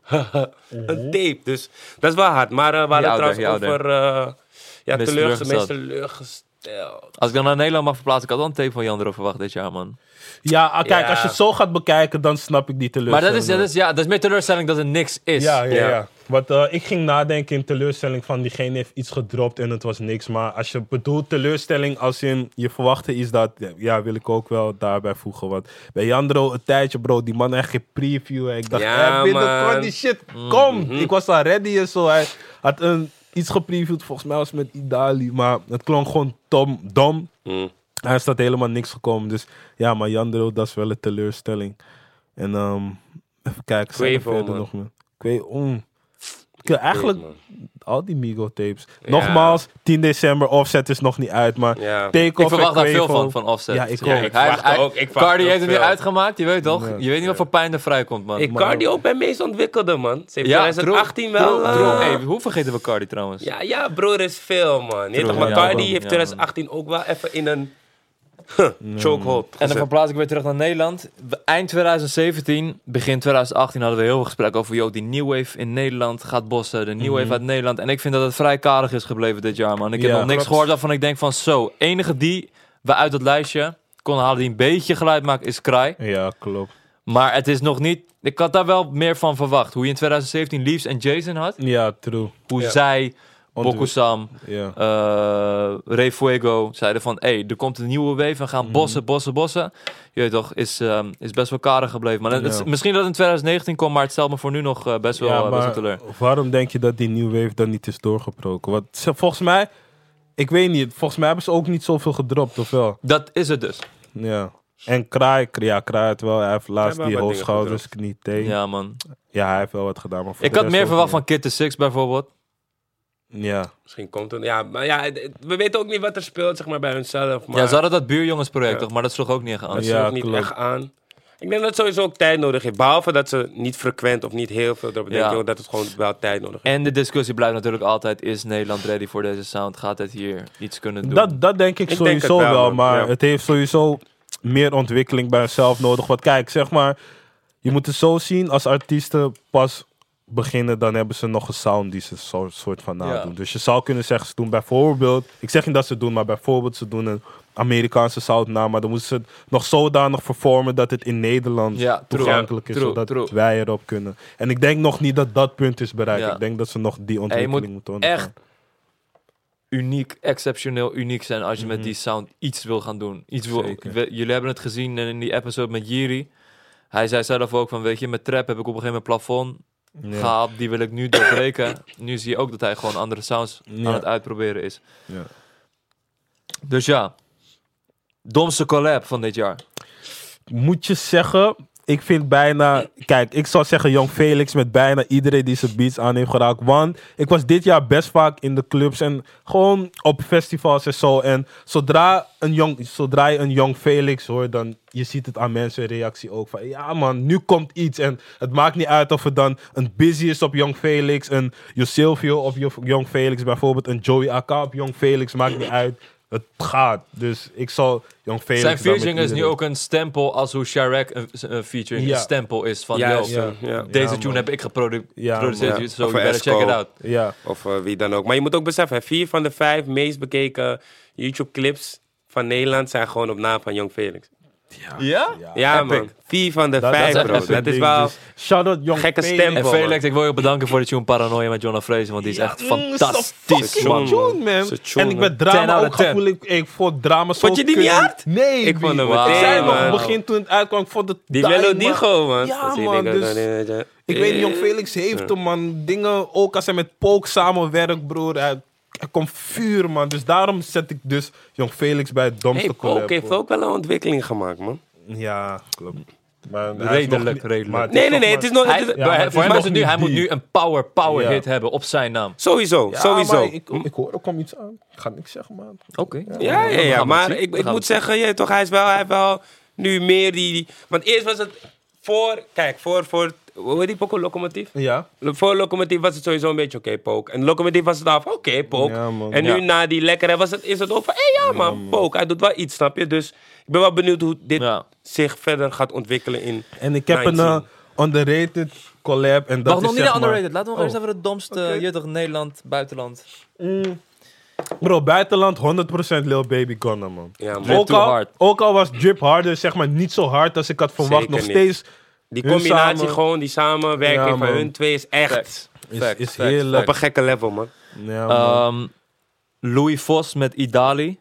een tape. Dus dat is wel hard. Maar uh, we hadden ouder, trouwens die over uh, ja, Meest teleurgesteld. Meest teleurgesteld. teleurgesteld. Als ik dan naar Nederland mag verplaatsen, ik had wel een tape van Jan erover verwacht dit jaar, man. Ja, ah, kijk, Ja. als je het zo gaat bekijken, dan snap ik die Maar teleurstelling. dat is, dat, is, ja, dat is meer teleurstelling dat er niks is. Ja, ja, Ja. ja. Want eh, ik ging nadenken in teleurstelling van diegene heeft iets gedropt en het was niks. Maar als je bedoelt teleurstelling als in je verwachtte is dat, ja, wil ik ook wel daarbij voegen. Want bij Jandro een tijdje, bro, die man echt geen preview. hè. Ik dacht, Ja, ja, binnenkort man. die shit, kom. Ik was al ready en zo. Hij had een, iets gepreviewd, volgens mij was het met Idali. Maar het klonk gewoon tom, dom. Mm. Hij is dat helemaal niks gekomen. Dus ja, maar Jandro, dat is wel een teleurstelling. En ehm even kijken, zijn er Quavo, verder man. nog meer? Quavo, mm. Ik wil eigenlijk man. al die Migo-tapes. Nogmaals, tien december, Offset is nog niet uit, maar Ja. Take Ik Off verwacht en daar veel Quavo- van, van Offset. Ja, ik Ja, ook. ik Hij, verwacht hij, ook- ik verwacht Cardi ook heeft hem nu veel. uitgemaakt, je weet toch? Ja. Je weet niet wat voor pijn er vrijkomt, man. Ik Maar- Cardi ook bij meest ontwikkelde, man. Ze heeft Ja, twintig achttien wel... True, eh, true. Hey, hoe vergeten we Cardi trouwens? Ja, ja, broer, is veel, man. Je weet toch, maar ja, Cardi man. heeft Ja, twintig achttien ook wel even in een chokehold En dan gezet. verplaats ik weer terug naar Nederland. Eind twintig zeventien, begin twintig achttien hadden we heel veel gesprekken over... Yo, die New Wave in Nederland gaat bossen. De New Wave uit Nederland. En ik vind dat het vrij karig is gebleven dit jaar, man. Ik heb Ja, nog niks klopt. gehoord waarvan ik denk van... Zo, enige die we uit het lijstje konden halen die een beetje geluid maakt, is Cry. Ja, klopt. Maar het is nog niet... Ik had daar wel meer van verwacht. Hoe je in twintig zeventien Leaves en Jason had. Ja, true. Hoe Ja. zij, Ontwi- Bokusam, Ja. uh, Ray Fuego zeiden van... Hé, hey, er komt een nieuwe wave. We gaan bossen, bossen, bossen. Je weet toch, is, um, is best wel karig gebleven. Maar het is- Ja. misschien dat het in twintig negentien komt, maar het stelt me voor nu nog uh, best, wel, Ja, uh, best wel maar teleur. waarom denk je dat die New Wave dan niet is doorgebroken? Want ze- volgens mij, ik weet niet, volgens mij hebben ze ook niet zoveel gedropt, of wel? Dat is het dus. Ja. En Kraai, ja, Kraai had wel, hij heeft laatst wel die wat dingen hoofdschouders, knie, teen. Ja. Ja, man. hij heeft wel wat gedaan. Maar voor Ik de had rest meer ook verwacht niet. van Kid the Six bijvoorbeeld. Ja. Misschien komt het... Ja, maar ja, het- het- we weten ook niet wat er speelt, zeg maar, bij hunzelf. Maar Ja, ze hadden dat buurjongensproject Ja. toch, maar dat sloeg ook niet echt aan. dat Ja, is nog niet klopt. echt aan. Ik denk dat het sowieso ook tijd nodig heeft. Behalve dat ze niet frequent of niet heel veel erop Ja. denk ik ook dat het gewoon wel tijd nodig heeft. En de discussie blijft natuurlijk altijd... Is Nederland ready voor deze sound? Gaat het hier iets kunnen doen? Dat, dat denk ik Ik denk sowieso het wel, wel, man. maar Ja. het heeft sowieso... meer ontwikkeling bij hunzelf nodig. Want kijk, zeg maar, je moet het zo zien, als artiesten pas beginnen, dan hebben ze nog een sound die ze zo, soort van nadoen. Ja. Dus je zou kunnen zeggen, ze doen bijvoorbeeld, ik zeg niet dat ze het doen, maar bijvoorbeeld ze doen een Amerikaanse sound na, maar dan moeten ze het nog zodanig performen dat het in Nederland Ja, true. toegankelijk is, True, zodat true. wij erop kunnen. En ik denk nog niet dat dat punt is bereikt. Ja. Ik denk dat ze nog die En je ontwikkeling moet moeten ondergaan. echt uniek, exceptioneel uniek zijn als je Mhm. met die sound iets wil gaan doen. Iets wil, Zeker. we- jullie hebben het gezien in die episode met Jiri. Hij zei zelf ook van, weet je, met trap heb ik op een gegeven moment plafond Ja. gehaald, die wil ik nu doorbreken. Nu zie je ook dat hij gewoon andere sounds Ja. aan het uitproberen is. Ja. Dus ja, domste collab van dit jaar. Moet je zeggen, ik vind bijna... Kijk, ik zou zeggen Young Felix met bijna iedereen die zijn beats aan heeft geraakt. Want ik was dit jaar best vaak in de clubs en gewoon op festivals en zo. En zodra, een Young, zodra je een Young Felix hoort, dan je ziet het aan mensen reactie ook. Van ja man, nu komt iets. En het maakt niet uit of het dan een Busy is op Young Felix, een Josilvio op Young Felix bijvoorbeeld, een Joey A K op Young Felix, maakt niet uit. Het gaat. Dus ik zal Young Felix... Zijn dan met featuring is nu iedereen- ook een stempel als hoe Chirac een, een featuring Ja. een stempel is van, Juist, yo, ja. ja. deze Ja, tune man. heb ik geprodu- Ja, geproduceerd, man. so Of you better Esco. check it out. Ja. Of uh, wie dan ook. Maar je moet ook beseffen, hè, vier van de vijf meest bekeken YouTube-clips van Nederland zijn gewoon op naam van Young Felix. Ja? Ja, Epic. man. Vier van de Dat, vijf, dat, bro. is, Dat is wel... Shout-out Young gekke Felix. stempel. En Felix, ik wil je bedanken voor de tune Paranoia met Jonah Fraser, want die is echt Mm, fantastisch, so fucking man. tune, man. Zo'n tune, En ik man. ben drama ten out ook of ten. gevoel. Ik, ik vond drama zo Vond je die niet kut. hard? Nee, Ik vond hem wie? meteen, Ik zei nog, man. begin toen het uitkwam, ik vond het Die dying, melodie man. gewoon, man. Ja, Dat zie man, ik dus- ook dan, Ik weet niet, Young Felix heeft hem, man. Dingen, ook als hij met Polk samenwerkt, broer. Hij, hij komt vuur, man. Dus daarom zet ik dus Young Felix bij het domste Hey, collab, Polk heeft hoor. ook wel een ontwikkeling gemaakt, man. Ja, klopt. Maar hij is nog Redelijk, niet- redelijk. maar het Nee, is nee, nog nee. maar- Het is nog... Hij, het is- Ja, maar het voor is hem nog is het nu, niet hij moet die. nu een power, power Ja. hit hebben op zijn naam. Sowieso, Ja, sowieso. maar ik, ik hoor, er komt iets aan. Ik ga niks zeggen, man. Oké. Ja, ja, We ja, gaan maar het zien. ik, We ik gaan moet het zien. zeggen, ja, toch, hij is wel, hij heeft wel nu meer die, die... Want eerst was het voor... Kijk, voor... voor hoe heet die pokoe? Locomotief? Ja. Voor Locomotief was het sowieso een beetje oké, Pook. En Locomotief was het af, oké, Pook. Ja, man. En nu Ja. na die lekkere was het, is het ook van, hé hey, ja man, Pook. Hij doet wel iets, snap je? Dus ik ben wel benieuwd hoe dit Ja. zich verder gaat ontwikkelen in... En ik heb een negentien. uh, underrated collab. En dat Wacht, nog is niet zeg de maar- underrated. Laten we nog Oh. eerst even het domste, Oké. je toch, Nederland, buitenland. Mm. Bro, buitenland honderd procent Lil Baby Gunna, man. Ja, man. Drip Ook too al, hard. ook al was Drip harder, zeg maar niet zo hard als ik had verwacht. Zeker nog niet. steeds Die hun combinatie samen- gewoon, die samenwerking Ja, van man. hun twee is echt Facts. is, Facts, is facts, heerlijk. op een gekke level, man. Ja, man. Ehm, Louis Vos met Idali.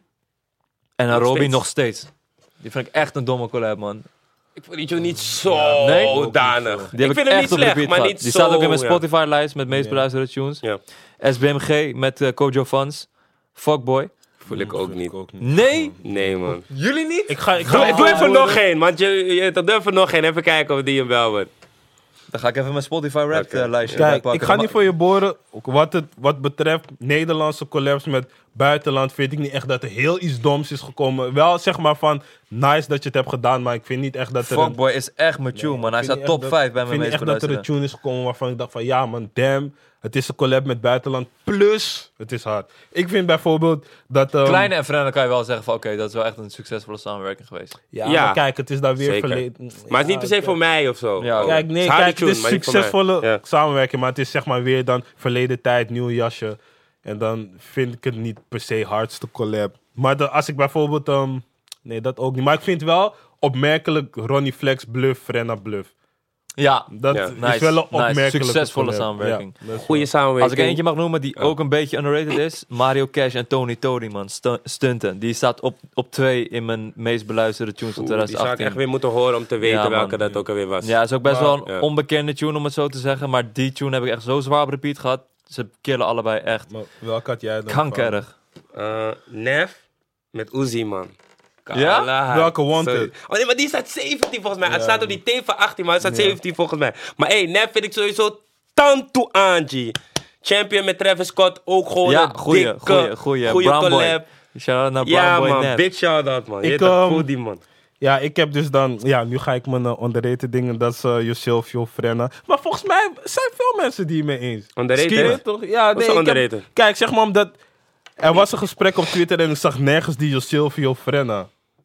En Nog Arobi steeds. nog steeds. Die vind ik echt een domme collab, man. Ik vind die tune niet zo Nee? danig. Die heb ik vind ik hem echt niet op slecht, repeat maar gehad. niet Die zo... staat ook in mijn ja. Spotify-lijst met meest Ja. beluisterde tunes. Ja, S B M G met uh, Kojo Fans. Fuckboy. voel ik ook niet. Nee? Nee, man. Jullie niet? Ik ga, ik ga Doe, doe even antwoorden. nog één, want je, je doe even nog één. Even kijken of die hem wel wordt. Dan ga ik even mijn Spotify rap Oké. uh, lijstje Kijk, bijpakken. ik ga niet Maar- voor je boren. Wat, het, wat betreft Nederlandse collabs met buitenland vind ik niet echt dat er heel iets doms is gekomen. Wel zeg maar van, nice dat je het hebt gedaan, maar ik vind niet echt dat er een... Fuckboy is echt mijn tune, man. Hij Ik vind staat niet top echt dat- vijf bij Ik mijn vind meest niet echt dat er een beluisterde. tune is gekomen waarvan ik dacht van, ja man, damn. Het is een collab met buitenland, plus het is hard. Ik vind bijvoorbeeld dat... ehm, Kleine en Frenna kan je wel zeggen van oké, dat is wel echt een succesvolle samenwerking geweest. Ja, Ja. maar kijk, het is daar weer Zeker. verleden. Maar het is niet per se voor mij of zo. Ja, Oh. Kijk, nee, is harde kijk, het tune, is maar niet voor mij. succesvolle Ja. samenwerking, maar het is zeg maar weer dan verleden tijd, nieuw jasje. En dan vind ik het niet per se hardste collab. Maar de, als ik bijvoorbeeld, ehm, nee, dat ook niet. Maar ik vind wel opmerkelijk Ronnie Flex bluff, Frenna bluff. Ja, Dat Ja. is Nice, wel een nice. opmerkelijke Succesvolle collab. samenwerking. Ja, dat is Goeie wel- samenwerking. als ik eentje mag noemen die Oh. ook een beetje underrated is, Mario Cash en Tony Tony, man. Stu- stunten. Die staat op, op twee in mijn meest beluisterde tunes van Oeh, die zou ik twintig achttien. echt weer moeten horen om te weten Ja, man. welke dat ook alweer was. Ja, is ook best Maar- wel een Ja. onbekende tune om het zo te zeggen, maar die tune heb ik echt zo zwaar op repeat gehad. Ze killen allebei echt Maar welke had jij dan? kankerig. Eh, Nef met Uzi, man. Ja? Kala. Welke Wanted? Sorry. Oh nee, maar die staat zeventien volgens mij. Het Ja, staat op man. die tape van achttien, maar het staat Ja. zeventien volgens mij. Maar hey, Nef vind ik sowieso tanto aan, G. Champion met Travis Scott, ook gewoon Ja, een goeie, dikke, goeie, goeie. goeie Brown Boy. collab. Shout out naar Brown Ja Boy man, Nef. big shout-out man. Je Ik, weet toch, ehm, goed die man. Ja, ik heb dus dan... Ja, nu ga ik mijn uh, underrated dingen. Dat is uh, Josilvio, Frenna. Maar volgens mij zijn veel mensen die het mee eens. Underrated? Skier, toch? Ja, Wat nee, is ik heb- underrated? Kijk, zeg maar omdat... Er was een gesprek op Twitter en ik zag nergens die Josilvio, Frenna.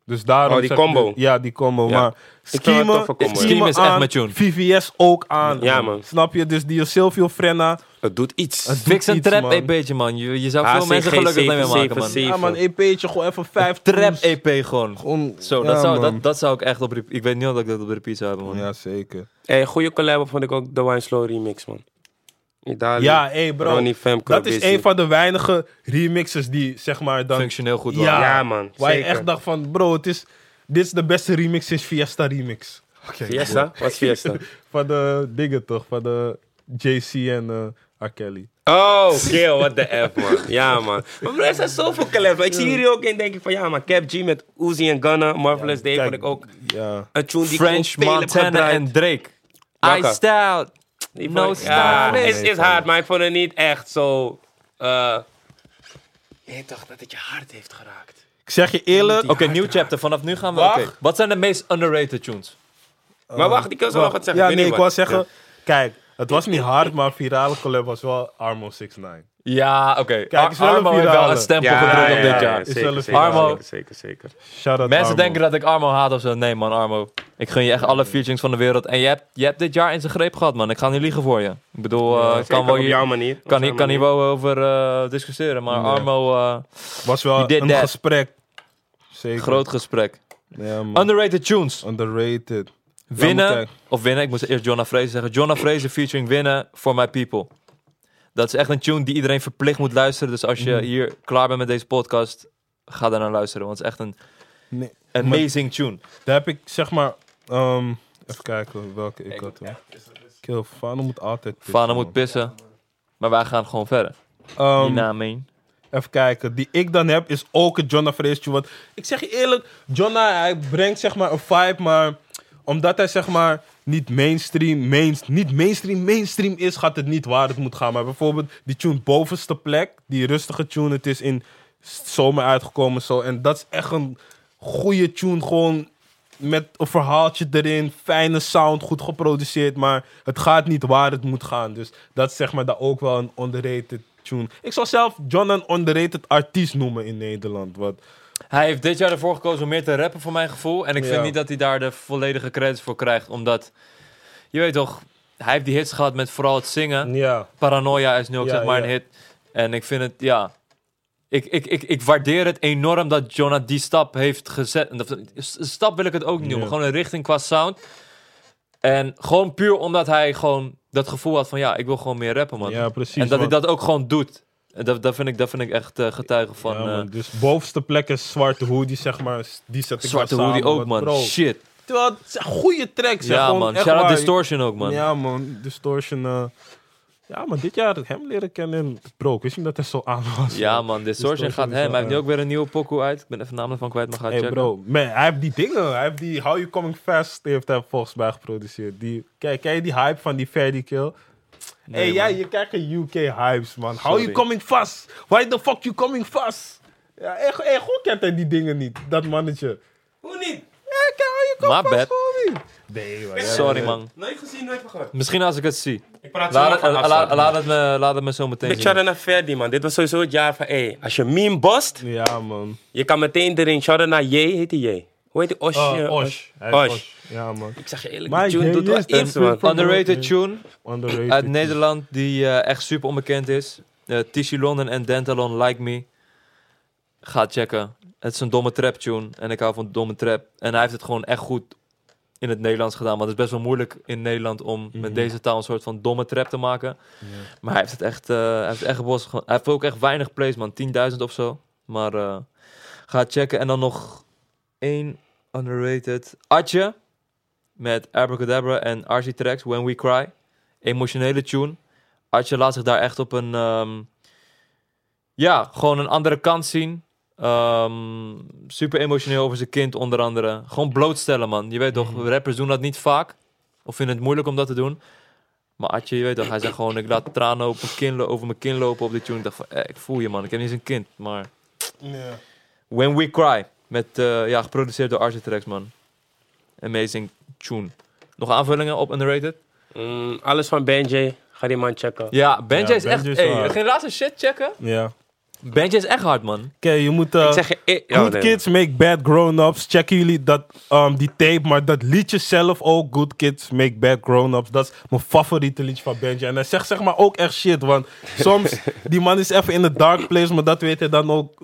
Dus daarom Oh, die zeg ik combo. dus- ja, die combo. Ja. Maar Ik vind het een Scheme, toffe combo, ja. Scheme is echt aan, met tune. V V S ook aan. Ja, man. Snap je? Dus die Silvio Frenna. Het doet iets. Het doet Fix een iets, trap man. E P'tje, man. Je, je zou H veel C G mensen gelukkig mee maken, man. zeven Ja, man, E P'tje, gewoon even vijf Trap tunes. E P gewoon. Gewoon, Zo, ja, dat, zou, man. dat, dat zou ik echt op repeat... Ik weet niet of ik dat op repeat zou hebben, man. Ja, zeker. Hey, goede collab vond ik ook de Wine Slow remix, man. Idali, Ja, hé bro. Ronnie Femke, Dat is Busy. een van de weinige remixes die, zeg maar, dan... Functioneel goed Ja. waren. Ja, man. Waar je Zeker. echt dacht van, bro, het is, dit is de beste remix sinds Fiesta remix. Oké, Fiesta? Wat is Fiesta? van de dingen toch, van de J C en uh, R. Kelly. Oh, kill, what the F, man. Ja, man. Maar bro, er zijn zoveel collabs. Maar ik zie hier ook in, denk ik van, ja, maar Cap G met Uzi en Gunna, Marvelous Day, Kijk, vond ik ook Ja. een tune die French, ik gewoon veel heb Montana gedraaid. en Drake. Welke? Iced out. Die No vond ik- Ja, style. is, is hard, maar ik vond het niet echt zo... eh je weet toch dat het je hart heeft geraakt. Ik zeg je eerlijk, Oké, nieuw chapter. Vanaf nu gaan we... Wacht. Oké. Wat zijn de meest underrated tunes? Maar wacht, ik kan zo nog wat zeggen. ja, ik nee, weet ik niet wou wat. zeggen, kijk, het was niet hard, maar virale collab was wel Armo zes nine. Ja, oké. Kijk, Ar- is wel een Armo heeft wel virale. een stempel Ja, gedrukt ja, op ja, dit ja, jaar. Is zeker, wel een zeker, Armo. zeker, zeker, zeker. Shout out Mensen Armo. denken dat ik Armo haat of zo. Nee, man, Armo. Ik gun je echt alle featurings van de wereld. En je hebt, je hebt dit jaar in zijn greep gehad, man. Ik ga niet liegen voor je. Ik bedoel, Ja, eh, Zeker, kan wel op hier... jouw manier. op Kan jouw hier, kan hier manier. wel over eh, discussiëren, maar Nee. Armo, eh, was wel You did een that. gesprek. Zeker. groot gesprek. Ja, man. Underrated tunes. Underrated. Winnen, kijken. of winnen, ik moest eerst Jonna Fraser zeggen. Jonna Fraser featuring Winnen for My People. Dat is echt een tune die iedereen verplicht moet luisteren. Dus als je Mhm. hier klaar bent met deze podcast, ga daar naar luisteren. Want het is echt een Nee. amazing tune. Daar heb ik zeg maar. ehm, even kijken welke ik had. hoor. Kill, Fano moet altijd. pissen, Fana man. moet pissen. Maar wij gaan gewoon verder. Ehm, Die naam één. Even kijken. Die ik dan heb is ook een Jonna Fraser tune. Want ik zeg je eerlijk, Jonna hij brengt zeg maar een vibe, maar omdat hij zeg maar niet mainstream, main, niet mainstream, mainstream is, gaat het niet waar het moet gaan. Maar bijvoorbeeld die tune Bovenste Plek, die rustige tune, het is in zomer uitgekomen zo. En dat is echt een goede tune, gewoon met een verhaaltje erin, fijne sound, goed geproduceerd, maar het gaat niet waar het moet gaan. Dus dat is zeg maar daar ook wel een underrated tune. Ik zou zelf John een underrated artiest noemen in Nederland. Wat, Hij heeft dit jaar ervoor gekozen om meer te rappen voor mijn gevoel. En ik vind Ja. niet dat hij daar de volledige credits voor krijgt. Omdat, je weet toch, hij heeft die hits gehad met vooral het zingen. ja. Paranoia is nu ook Ja, zeg maar ja. een hit. En ik vind het, ja... Ik, ik, ik, ik waardeer het enorm dat Jonah die stap heeft gezet. En dat- Een stap wil ik het ook niet noemen. Ja. Gewoon een richting qua sound. En gewoon puur omdat hij gewoon dat gevoel had van... Ja, ik wil gewoon meer rappen, man. Ja, precies. en dat hij want- dat ook gewoon doet. En dat, dat, vind, ik, dat vind ik echt uh, getuige van... ja, uh, man, dus bovenste plek is Zwarte Hoodie, zeg maar. Die zet ik Zwarte wel Hoodie samen, ook, want man. bro, Shit. terwijl het zijn goede tracks. hè, Ja, gewoon man. echt Shout out waar. Distortion ook, man. Ja, man. Distortion. eh, ja, maar dit jaar hem leren kennen. Bro, ik wist niet dat hij zo aan was. Ja, man. Distortion Distortion gaat is hem. wel, Hij heeft nu ja. ook weer een nieuwe pokoe uit. Ik ben even de naam ervan kwijt, maar ga Hey checken. bro, man, hij heeft die dingen. Hij heeft die How You Coming Fast, die heeft hij volgens mij geproduceerd. Die, kijk, ken je die hype van die Ferdy Kill? Nee, Hey, man. jij, je kijkt een U K hypes, man. How Sorry. you coming fast? Why the fuck you coming fast? Ja, echt, echt goed kent hij die dingen niet, dat mannetje. Hoe niet? Ja, kijk, how you coming My fast, bad. homie. Nee, man. ja, Sorry, ja. man. Nooit gezien, nooit van gehoord. Misschien als ik het zie. Ik praat zo Laat nog het, van eh, la- afstand. laat het, me, laat het me zo meteen Big zien. shout-out naar Ferdi, man. Dit was sowieso het jaar van, hey, als je meme bost, Ja, man. je kan meteen erin. Shout-out naar J, heet die J? Hoe heet die? Osh? Oh, eh, Osh. Hij Osh. is Osh. Ja, man. Ik zeg je eerlijk, Maar die tune J doet wel is iets, different man. from- Underrated tune Underrated. uit Nederland die eh, echt super onbekend is. Uh, Tishy London en Dentalon Like Me. Ga checken. Het is een domme trap tune en ik hou van domme trap. En hij heeft het gewoon echt goed in het Nederlands gedaan. Want het is best wel moeilijk in Nederland om met deze taal een soort van domme trap te maken. Maar hij heeft het echt, eh hij heeft het echt gebost. Hij heeft ook echt weinig plays, man. tienduizend of zo. Maar eh, ga checken. En dan nog één underrated. Atje met Abracadabra en R C Tracks, When We Cry. Emotionele tune. Atje laat zich daar echt op een... ehm, ja, gewoon een andere kant zien. Ehm, super emotioneel over zijn kind onder andere. Gewoon blootstellen, man. Je weet toch, rappers doen dat niet vaak. Of vinden het moeilijk om dat te doen. Maar Atje, je weet toch, hij zegt gewoon... Ik laat tranen op mijn kin lo- over mijn kin lopen op die tune. Ik dacht van, eh, ik voel je, man. Ik heb niet eens een kind, maar... Ja. When We Cry. Met, eh, ja, geproduceerd door R C Tracks, man. Amazing tune. Nog aanvullingen op Underrated? Mm, alles van Benjay. Ga die man checken. Ja, Benjay Ja, is echt... Benjay is Hey, waar. geen laatste shit checken? Ja. Benji is echt hard, man. Oké, je moet... eh, Ik zeg je... eh, oh, Good nee. Kids Make Bad Grown-Ups. Checken jullie dat, um, die tape, maar dat liedje zelf ook. Good Kids Make Bad Grown-Ups. Dat is mijn favoriete liedje van Benji. En hij zegt zeg maar ook echt shit. Want soms, die man is even in de dark place, maar dat weet hij dan ook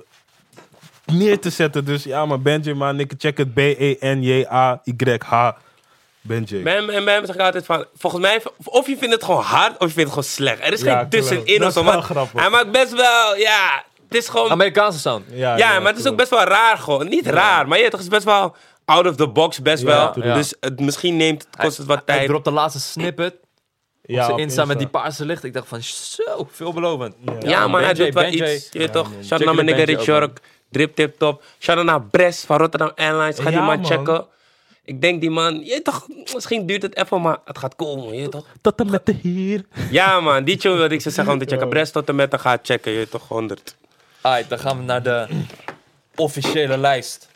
neer te zetten. Dus ja, maar Benji, man, ik check het B E N J A Y H. Benji. Bij hem, en bij hem zeg ik altijd van... Volgens mij, of je vindt het gewoon hard, of je vindt het gewoon slecht. Er is Ja, geen tussenin dat of zo. is wel want grappig. Hij maakt best wel... Ja, het is gewoon... Amerikaanse sound. Ja, maar het is ook best wel raar gewoon. Niet raar, maar je, het is best wel out of the box best Ja, wel. tuurlijk. Dus het, misschien neemt het, kost het wat Hij tijd. dropt de laatste snippet. Ja, op zijn op Insta met die Insta. paarse licht. Ik dacht van, zo, veelbelovend. Ja, maar hij Benji, doet wel Benji. iets. Je weet Ja, toch? man. Shout Check out naar mijn de nigga Benji Rich ook, York. Drip tip top. Shout out naar Brest van Rotterdam Airlines. Ga die Ja, man man. checken. Ik denk die man, je weet toch, misschien duurt het even, maar het gaat komen, je weet toch? Tot en met de hier. Ja man, die tune wilde ik ze zeggen om te checken. Brest tot en met dan gaat checken, je weet toch, honderd. Alright, dan gaan we naar de officiële lijst.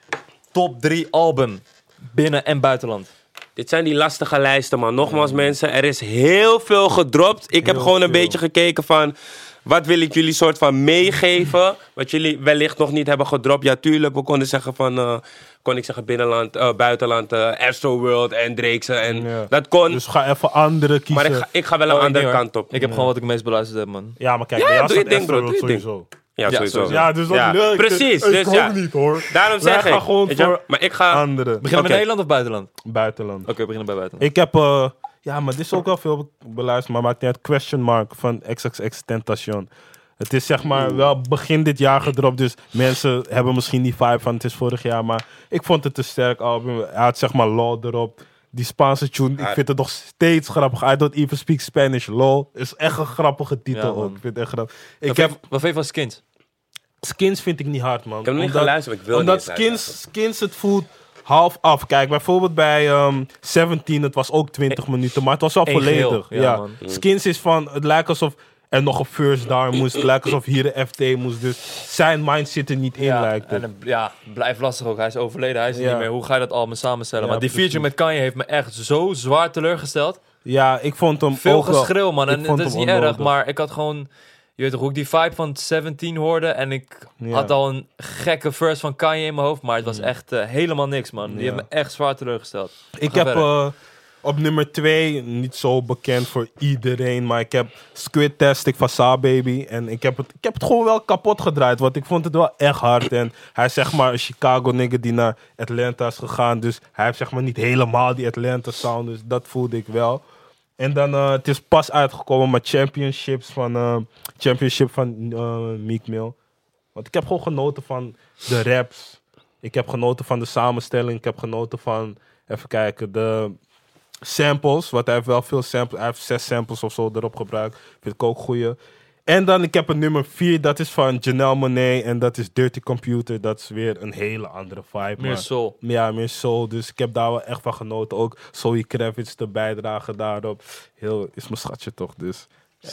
Top drie album. Binnen- en buitenland. Dit zijn die lastige lijsten, man. Nogmaals, mensen, er is heel veel gedropt. Ik heb Heel gewoon een veel. beetje gekeken van... Wat wil ik jullie soort van meegeven? Wat jullie wellicht nog niet hebben gedropt. Ja, tuurlijk, we konden zeggen van... eh, kon ik zeggen binnenland, eh, buitenland, eh Astroworld en Drake's. En Ja. dat kon. Dus ga even andere kiezen. maar ik ga, ik ga wel een Oh, ik andere niet, hoor. kant op. Ik heb gewoon wat ik het meest beluisterd heb, man. Ja, maar kijk, Ja, bij jou doe je staat ding, bro, Astroworld doe je ding. sowieso. Ja, Ja, sowieso. sowieso. Ja, dus dat Ja, leuk. precies, Ik dus ook ja. niet, hoor. Daarom Wij zeg gaan ik. gewoon weet je, voor maar ik ga... andere. Beginnen we Oké. Nederland of buitenland? Oké, Buitenland. we beginnen bij buitenland. Ik heb, eh, ja, maar dit is ook wel veel beluisterd, maar maakt niet uit. Question Mark van X X X Tentation. Het is zeg maar wel begin dit jaar gedropt, dus mensen hebben misschien die vibe van het is vorig jaar, maar ik vond het een sterk album. Hij had zeg maar LOL erop. Die Spaanse tune, ik vind het nog steeds grappig. I don't even speak Spanish. LOL is echt een grappige titel Ja, man. ook. Ik vind het echt grappig. Wat Ik vind heb je- Wat vind je van Skins? Skins vind ik niet hard, man. Ik heb nog niet Omdat- geluisterd, maar ik wil Omdat niet eens skins, skins het voelt half af. Kijk, bijvoorbeeld bij ehm zeventien, het was ook twintig minuten, maar het was wel Eén volledig. geheel, ja, ja, man. Skins is van, het lijkt alsof er nog een first daar moest. Het lijkt alsof hier een F T moest. Dus zijn mind zit er niet in, ja, lijkt het. en, het- ja, blijft lastig ook. Hij is overleden, hij is er Ja. niet meer. Hoe ga je dat allemaal samenstellen? Ja, maar die precies. feature met Kanye heeft me echt zo zwaar teleurgesteld. Ja, ik vond hem Veel ook wel- geschreeuw, man. ik En vond dat is hem niet erg, onnodig. maar ik had gewoon... Je weet toch hoe ik die vibe van zeventien hoorde en ik Ja. had al een gekke verse van Kanye in mijn hoofd, maar het was echt eh, helemaal niks, man. Die Ja. heeft me echt zwaar teleurgesteld. Ik Ga heb verder. eh, op nummer twee, niet zo bekend voor iedereen, maar ik heb Squid Tastic van Sa Baby. En ik heb, het, ik heb het gewoon wel kapot gedraaid, want ik vond het wel echt hard. En hij is zeg maar een Chicago nigger die naar Atlanta is gegaan, dus hij heeft zeg maar niet helemaal die Atlanta sound, dus dat voelde ik wel. En dan, eh, het is pas uitgekomen met Championships van, eh, Championship van eh, Meek Mill. Want ik heb gewoon genoten van de raps. Ik heb genoten van de samenstelling. Ik heb genoten van, even kijken, de samples. Want hij heeft wel veel samples. Hij heeft zes samples of zo erop gebruikt. Vind ik ook goeie. En dan, ik heb een nummer vier. Dat is van Janelle Monáe. En dat is Dirty Computer. Dat is weer een hele andere vibe. Meer maar- soul. Ja, meer soul. Dus ik heb daar wel echt van genoten. Ook Zoe Kravitz de bijdrage daarop. Heel, is mijn schatje toch, dus.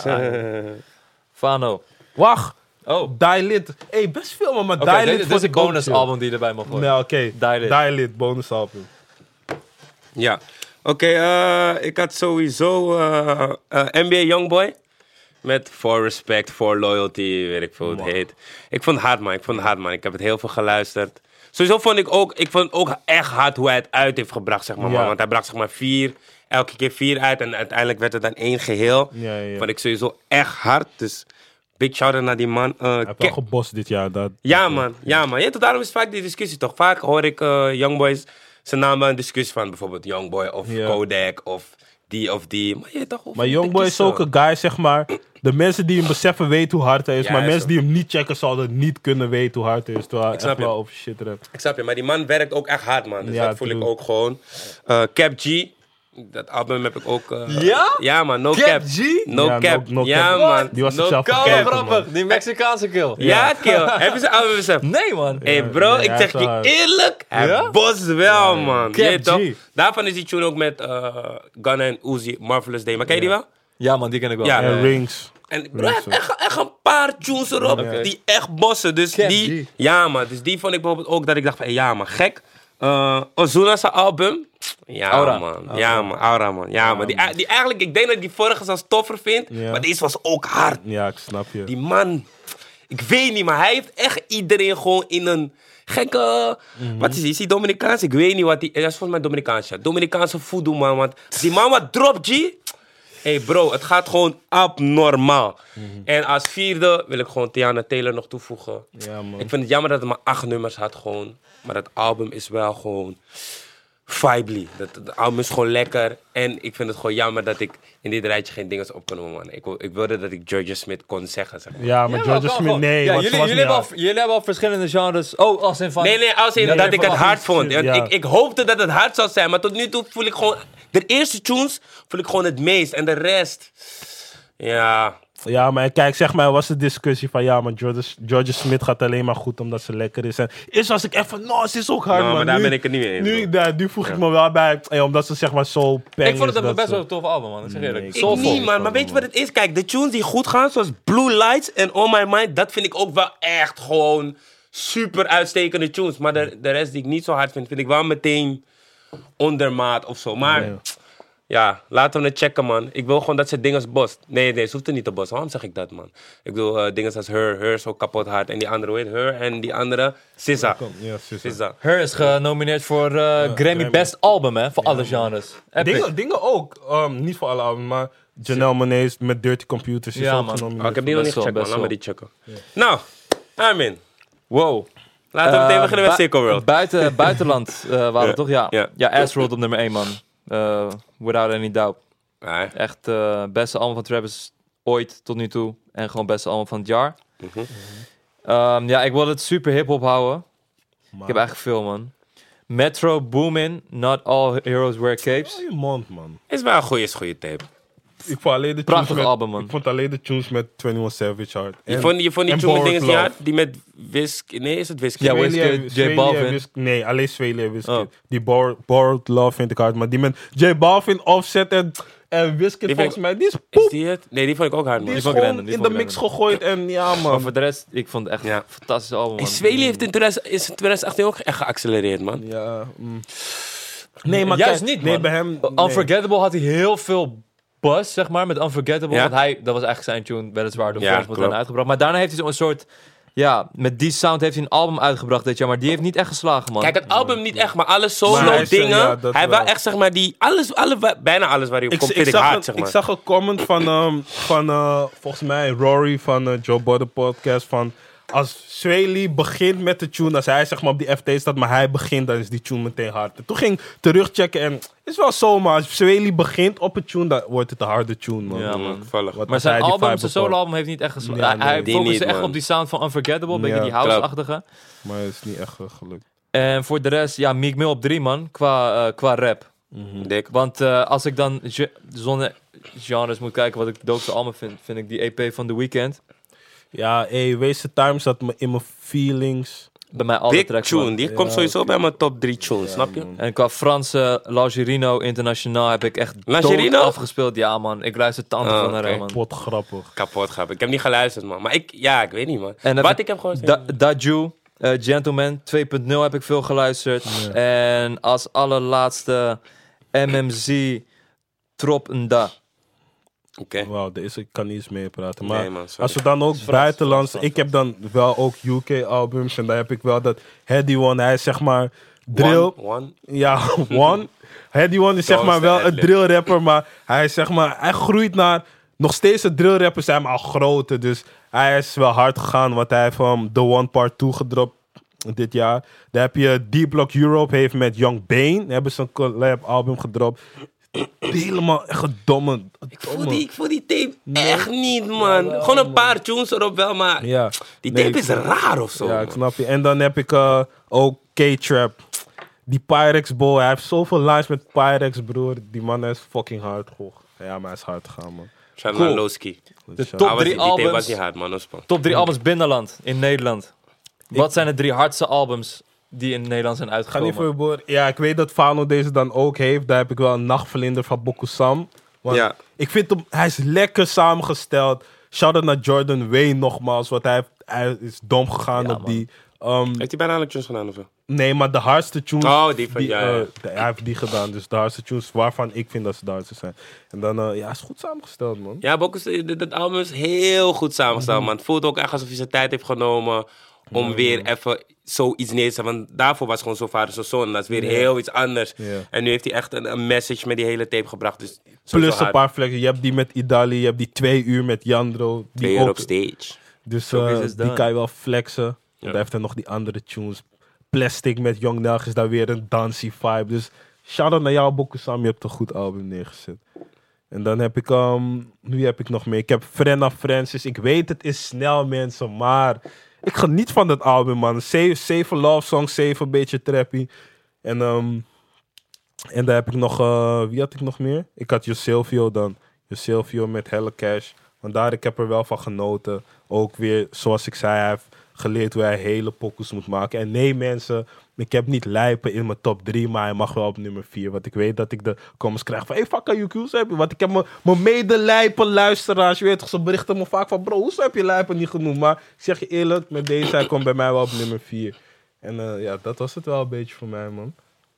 Fano. Wacht! Oh, Die Lit. Hey, best veel, man, maar oké, Die dit, Lit dit is vond een ik ook bonus chill. album die je erbij mag gooien. Nee, oké. Die Lit. Die Lit, bonus album. Ja. Oké, eh, ik had sowieso eh, eh, N B A Youngboy. Met For Respect, For Loyalty, weet ik veel hoe het Wow. heet. Ik vond het hard, man. Ik vond het hard, man. Ik heb het heel veel geluisterd. Sowieso vond ik ook, ik vond het ook echt hard hoe hij het uit heeft gebracht, zeg maar. Ja. Man. Want hij bracht zeg maar vier, elke keer vier uit. En uiteindelijk werd het dan één geheel. Ja, ja, ja. Vond ik sowieso echt hard. Dus big shout-out naar die man. Eh, Hij heeft Ke- wel gebost dit jaar. Dat, ja, man. Ja, man. Ja, toch, daarom is vaak die discussie toch. Vaak hoor ik eh Youngboys zijn naam bij een discussie van bijvoorbeeld Youngboy of Ja. Kodak of die of die. Maar je toch, Maar Youngboy is ook een guy, zeg maar. De mensen die hem beseffen weten hoe hard hij is. Ja, maar hij is mensen die hem niet checken, zouden niet kunnen weten hoe hard hij is. Terwijl hij snap echt je. wel over shit rapt. Ik snap je, maar die man werkt ook echt hard, man. Dus Ja, dat voel ik true. ook gewoon. Eh, Cap G. Dat album heb ik ook... eh, Ja? Ja, man. No Cap Cap. G? No Ja, Cap. no- no ja, cap. man. Die was no zichzelf cap. vergeten, Grappig, man. die Mexicaanse kill. Ja, kill. Heb je zijn album beseft? Nee, man. Hé, hey, bro, ja, ik hij zeg is wel je hard. eerlijk. Hij Ja? bost wel, man. Cap Je weet toch? G. Daarvan is die tune ook met eh Gunna en Uzi, Marvelous Day. Maar ken je die wel? Ja, man, die ken ik wel. Ja. En Rings. En bro, hij heeft echt, echt een paar tunes erop Oké. die echt bossen. Dus Cap die, G. ja man, dus die vond ik bijvoorbeeld ook dat ik dacht van, hey, ja man, gek. Uh, Ozuna's album, ja Aura. man, ja man, Aura man, ja man. Die, die eigenlijk, ik denk dat ik die vorige zelfs toffer vind, Ja. maar deze was ook hard. Ja, ik snap je. Die man, Ik weet niet, maar hij heeft echt iedereen gewoon in een gekke... Mhm. Wat is die? Is die Dominicaans? Ik weet niet wat die... Dat is volgens mij Dominicaans, ja. Dominicaanse voodoo, man. Want die man wat drop, G... Hey bro, het gaat gewoon abnormaal. Mhm. En als vierde wil ik gewoon Tiana Taylor nog toevoegen. Ja, man. Ik vind het jammer dat het maar acht nummers had gewoon. Maar het album is wel gewoon vibely. Dat, het album is gewoon lekker. En ik vind het gewoon jammer dat ik in dit rijtje geen dingen op kon noemen, man. Ik, wil- ik wilde dat ik Georgia Smith kon zeggen, zeg maar. Ja, maar Ja, Georgia kan Smith, gewoon. nee. Ja, want ze jullie, was jullie, niet hebben al, hard. jullie hebben al verschillende genres. Oh, als in van... Nee, nee, als in Ja, dat nee, ik het van- hard vond. Want Ja. Ik, ik hoopte dat het hard zou zijn, maar tot nu toe voel ik gewoon... De eerste tunes voel ik gewoon het meest. En de rest... Ja... Ja, maar kijk, zeg maar, was de discussie van ja, maar Georgia, Georgia Smith gaat alleen maar goed omdat ze lekker is. En eerst was ik echt van, no, ze is ook hard, Nou, man. maar daar Nu- ben ik het niet mee eens. Nu, bro. ja, nu voeg ik me wel bij, eh, omdat ze zeg maar zo peng Ik vond het is, een dat best ze- wel een tof album, man. Ik zeg eerlijk. Nee, Ik Soulful. niet, man. Maar weet je wat het is? Kijk, de tunes die goed gaan, zoals Blue Lights en On My Mind, dat vind ik ook wel echt gewoon super uitstekende tunes. Maar de, de rest die ik niet zo hard vind, vind ik wel meteen ondermaat of zo. Maar Ja. ja, laten we het checken, man. Ik wil gewoon dat ze dingen bost. Nee, nee, ze hoeft er niet te bossen. Waarom zeg ik dat, man? Ik wil eh, dingen als Her, Her zo kapot hard. En die andere, hoe heet Her? En die andere, S Z A. Ja, zus. S Z A. Her is genomineerd voor eh, Grammy Grammy. Best Album, hè. Voor alle genres. Epic. Dingen, dingen ook, um, niet voor alle albums, maar Janelle Monáe met Dirty Computers is Ja, ook man. genomineerd. Oh, ik heb die nog niet Best wel, gecheckt, man. best Laat me die checken. Nou, Armin. Wow. Laten we meteen Eh, beginnen met bui- Sicko World. Buiten, buitenland eh, waren Ja. het toch? Ja. Ja. Ja, Astroworld op nummer één, man. Eh, without any doubt. Ja, Echt eh beste album van Travis ooit tot nu toe. En gewoon beste album van het jaar. Mhm. Ehm, ja, ik wil het super hip-hop houden. Maar- Ik heb eigenlijk veel, man. Metro Boomin, Not All Heroes Wear Capes. Oh, je mond, man. Is wel een goede, is goede tape. Ik vond alleen de Prachtig tunes met, album, man. Ik vond alleen de tunes met eenentwintig Savage hard. Je En- vond, je vond die en tune met Borrowed dingen niet Love. hard? Die met Whisk... Nee, is het Whisk? Ja, Swaley Wizkid, en- J Swaley Balvin. en Wiz- Nee, alleen Swaley en Wizkid. Oh. Die Borrowed, Borrowed Love vind ik hard. Maar die met J Balvin, Offset en, en Wizkid vind volgens ik- mij, die is Is poep. die het? Nee, die vond ik ook hard, Die man. is vond ik gewoon random, die in de vond ik mix random. gegooid en ja, Maar man. voor de rest, ik vond het echt Ja. een fantastisch album, En man. Swaley heeft in twintig is in twintig achttien ook echt geaccelereerd, man. Ja, mm. Nee, maar Juist kijk, niet, nee, man. bij hem... nee. Unforgettable had hij heel veel buzz, zeg maar, met Unforgettable. Ja. Want hij, dat was eigenlijk zijn tune, weliswaar door Ja, French Montana klopt. uitgebracht. Maar daarna heeft hij zo'n soort, ja, met die sound heeft hij een album uitgebracht dit jaar. Maar die heeft niet echt geslagen, man. Kijk, het album niet echt, maar alle Maar solo hij is, eh, dingen. ja, dat hij wel. wel echt, zeg maar, die... Alles, alle, bijna alles waar hij op Ik, komt, ik, vind ik zag hard, een, zeg ik maar. zag een comment van, ehm, van eh, volgens mij Rory van eh, Joe Budden podcast van als Swaley begint met de tune, als hij zeg maar op die F T staat, maar hij begint, dan is die tune meteen hard. En toen ging ik terugchecken en het is wel zo, maar als Swaley begint op een tune, dan wordt het een harde tune, man. Ja, Mm, man. toevallig. Wat Maar als zijn hij die album, vibe zijn bepaalt. solo-album heeft niet echt geslagen. Ja, hij nee, hij die focust niet, echt man. op die sound van Unforgettable, een beetje Ja, die house-achtige. Maar het is niet echt eh, gelukt. En voor de rest, ja, Meek Mill op drie, man, qua, eh, qua rap. Dik. Want eh, als ik dan ge- zonder genres moet kijken wat ik de doopste album vind, vind ik die E P van The Weeknd. Ja, hey, Wasted Time zat me in mijn feelings. Bij mij alle Big tracks, tune. man. Die Ja, komt sowieso oké. bij mijn top drie tunes, snap je? man. En qua Franse Langerino Internationaal heb ik echt Langerino? dood afgespeeld. Ja, man. Ik luister tante Ah, van naar oké. hem, man. Pot grappig. Kapot grappig. Ik heb niet geluisterd, man. Maar ik, ja, ik weet niet, man. En Wat even- ik heb gehoord... Da Daju, eh, Gentleman twee punt nul heb ik veel geluisterd. En als allerlaatste M M Z Trop Nda. Oké. Wauw, deze ik kan niet eens mee praten. Maar Nee, man, sorry. als we dan ook is Frans, buitenlands... Frans, Ik heb dan wel ook U K-albums en daar heb ik wel dat Heady One. Hij is zeg maar drill... One, one. Ja, One. Heady One is zeg Dat maar was de wel een ad-lib. drill rapper, maar hij is zeg maar... Hij groeit naar... Nog steeds een drill rapper zijn, maar al groter. Dus hij is wel hard gegaan, want hij heeft van The One Part twee gedropt dit jaar. Dan heb je D-Block Europe heeft met Young Bane. Hebben ze een collab album gedropt. Helemaal echt een domme... Ik voel die, ik voel die tape echt niet, man. Gewoon een paar tunes erop wel, maar Ja. die Nee, tape ik is snap- raar of zo, Ja, ik man. snap je. En dan heb ik eh, ook K-Trap. Die Pyrex boy. Hij heeft zoveel lines met Pyrex, broer. Die man is fucking hard. Goh. Ja, maar hij is hard gegaan, man. Shout Cool. naar Lowski. De Shout- top Ah, was drie die, die tape was albums. niet hard, man. Dat is pas. Top drie albums binnenland in Nederland. Wat zijn de drie hardste albums die in Nederland zijn Ga uitgekomen? niet voor je boer. Ja, ik weet dat Fano deze dan ook heeft. Daar heb ik wel een nachtvlinder van Bokusam. Want Ja. ik vind hem, hij is lekker samengesteld. Shout out naar Jordan Wayne nogmaals. Want hij, heeft, hij is dom gegaan Ja, op man. die Um, Heeft hij bijna alle tunes gedaan of zo? nee, maar de hardste tunes... Oh, die van- ja, ja. eh, de- hij heeft die gedaan. Dus de hardste tunes waarvan ik vind dat ze de hardste zijn. En dan, uh, ja, is goed samengesteld, man. Ja, Bokus, dat album is heel goed samengesteld, man. Het voelt ook echt alsof hij zijn tijd heeft genomen om weer even zoiets neer te zetten. Want daarvoor was het gewoon zo vader, zo zoon. Dat is weer Ja. heel iets anders. Ja. En nu heeft hij echt een, een message met die hele tape gebracht. Dus Plus sowieso een hard. paar flexen. Je hebt die met Idali, je hebt die twee uur met Jandro. Die Twee uur ook, op stage. dus Showbiz uh, is die done. kan je wel flexen. En Ja. dan heeft hij nog die andere tunes. Plastic met Young Nelg is daar weer een dancey vibe. Dus shout-out naar jou, Bokusam. Je hebt een goed album neergezet. En dan heb ik, um, nu heb ik nog meer. Ik heb Frenna Francis. Ik weet het is snel, mensen, maar ik geniet van dat album, man. Zeven, zeven love songs, zeven beetje trappy. En, um, en daar heb ik nog, uh, wie had ik nog meer? Ik had Josilvio dan. Josilvio met Helle Cash. Want daar, ik heb er wel van genoten. Ook weer, zoals ik zei, hij heeft geleerd hoe hij hele pokus moet maken. En nee, mensen, ik heb niet lijpen in mijn top drie, maar hij mag wel op nummer vier. Want ik weet dat ik de comments krijg van, hey, fuck, you Q's heb je? Want ik heb mijn- mijn medelijpen luisteraars, je weet toch, ze berichten me vaak van, bro, hoezo heb je lijpen niet genoemd? Maar ik zeg je eerlijk, met deze, hij komt bij mij wel op nummer vier. En uh, ja, dat was het wel een beetje voor mij, man.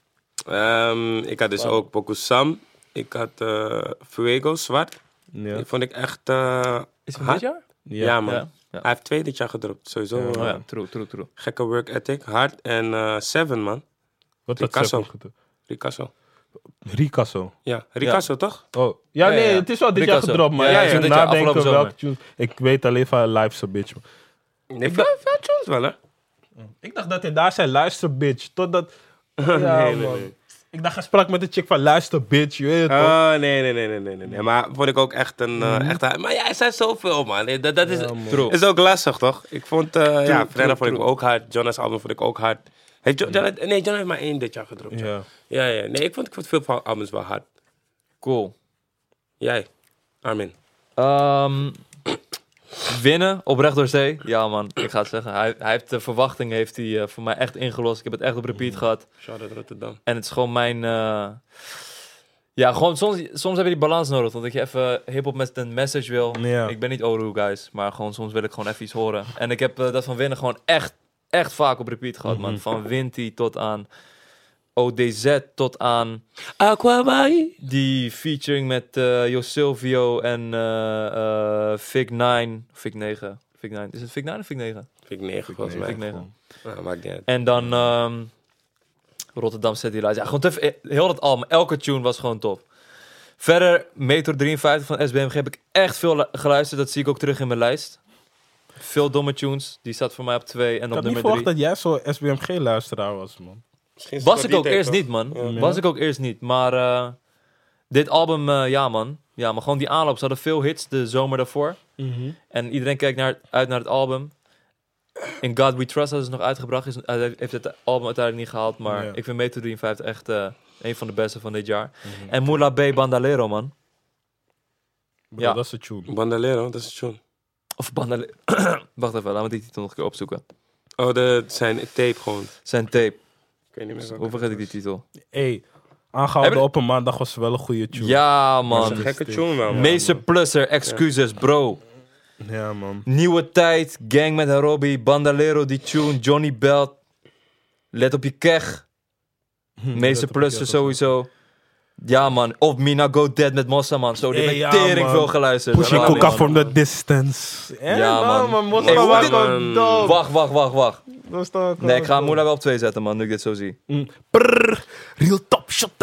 Um, ik had dus Wow. ook Bokus Sam. Ik had uh, Fuego, Zwart. Ja, Die vond ik echt uh, Is het hard. dit jaar? Ja, man. Ja. Ja. Hij heeft twee dit jaar gedropt. Sowieso. Ja. uh, Oh ja, true, true, true. Gekke work ethic. Hard. En uh, Seven, man. wat had Ricasso. Sepp gedaan? Ricasso. Ricasso. Ja, Ricasso toch? Oh, ja, Ja, nee, ja. het is wel dit Ricasso. jaar gedropt, maar Ja, ja, ja, ik ja, moet dit jaar, nadenken afgelopen welke tunes. Ik weet alleen van Life's a Bitch. Nee, veel, veel tunes wel, hè? Ik dacht dat hij daar zei, luister bitch, totdat... Ja, nee, nee, man. nee. Ik dacht, hij sprak met de chick van, luister bitch, je weet het toch? Oh, nee, nee, nee, nee, nee, nee, nee. Maar vond ik ook echt een... uh, echt, maar ja, hij zei zoveel, man. Dat, dat is, Ja, man. True. is ook lastig, toch? Ik vond... uh, ja, true, Frenna vond ik true. ook hard. Jonas album vond ik ook hard. Heeft Jo- John, nee, John heeft maar één dit jaar gedropt. Ja, Ja. ja. ja. Nee, ik vond, ik vond veel van albums wel hard. Cool. Jij, Armin. Ehm, winnen, oprecht door zee. Ja man, ik ga het zeggen. Hij, hij heeft de verwachting heeft hij, eh, voor mij echt ingelost. Ik heb het echt op repeat gehad. Shout-out Rotterdam. En het is gewoon mijn... eh, ja, gewoon soms, soms heb je die balans nodig. Dat je even hiphop met een message wil. Ja. Ik ben niet Oru, guys. Maar gewoon soms wil ik gewoon even iets horen. En ik heb eh, dat van winnen gewoon echt, echt vaak op repeat gehad, man. Van Winty tot aan O D Z tot aan... Aquabai. Die featuring met uh, Josilvio en uh, uh, Fig nine. Fig negen. Fig nine. Is het Fig nine of Fig negen? Vind ik negen, volgens mij. Fig negen. Ja, maakt niet uit. En dan um, Rotterdam City Lights. Ja, gewoon te, heel dat album. Elke tune was gewoon top. Verder, Metro drieënvijftig van S B M G heb ik echt veel lu- geluisterd. Dat zie ik ook terug in mijn lijst. Veel domme tunes. Die staat voor mij op twee en Ik op had niet nummer verwacht drie. dat jij zo'n S B M G-luisteraar was, man. Misschien is het Was wel ik ook die eerst tape, niet, man. Ja. Was ik ook eerst niet. Maar uh, dit album, uh, ja man. Ja, maar gewoon die aanloop. Ze hadden veel hits de zomer daarvoor. En iedereen kijkt naar, uit naar het album. In God We Trust hadden ze nog uitgebracht. Is, hij heeft het album uiteindelijk niet gehaald. Maar Ja. ik vind Metro drieënvijftig echt uh, een van de beste van dit jaar. En Moula B Bandalero, man. Bro, Ja. dat is de tune. Bandalero, dat is het tune. Of Bandalero. Wacht even, laten we die titel nog een keer opzoeken. Oh, de, zijn tape gewoon. Zijn tape. Ik weet niet meer welke Hoe vergeet ik die het was. titel? Hey, aangehouden Heb op een maandag was wel een goede tune. Ja, Dat is man. een gekke tune wel, man. Meester Plusser, excuses, bro. Ja, man. Nieuwe tijd, Gang met Harobi, Bandalero, die tune, Johnny Belt. Let op je keg. Meester Plusser sowieso. Ja, man. Of Mina Go Dead met Mossa, man. Zo, die Hey, heb ik ja, tering man. veel geluisterd. Pushing Ja, Coca man. from the distance. Ja, Ja, man. man. man. Hey, Moska hoe was dit- gewoon dope. Wacht, wacht, wacht, wacht. Dat was toch Nee, ik ga gewoon Moela wel op twee zetten, man, nu ik dit zo zie. dope. Mm. Prrr, real top shot.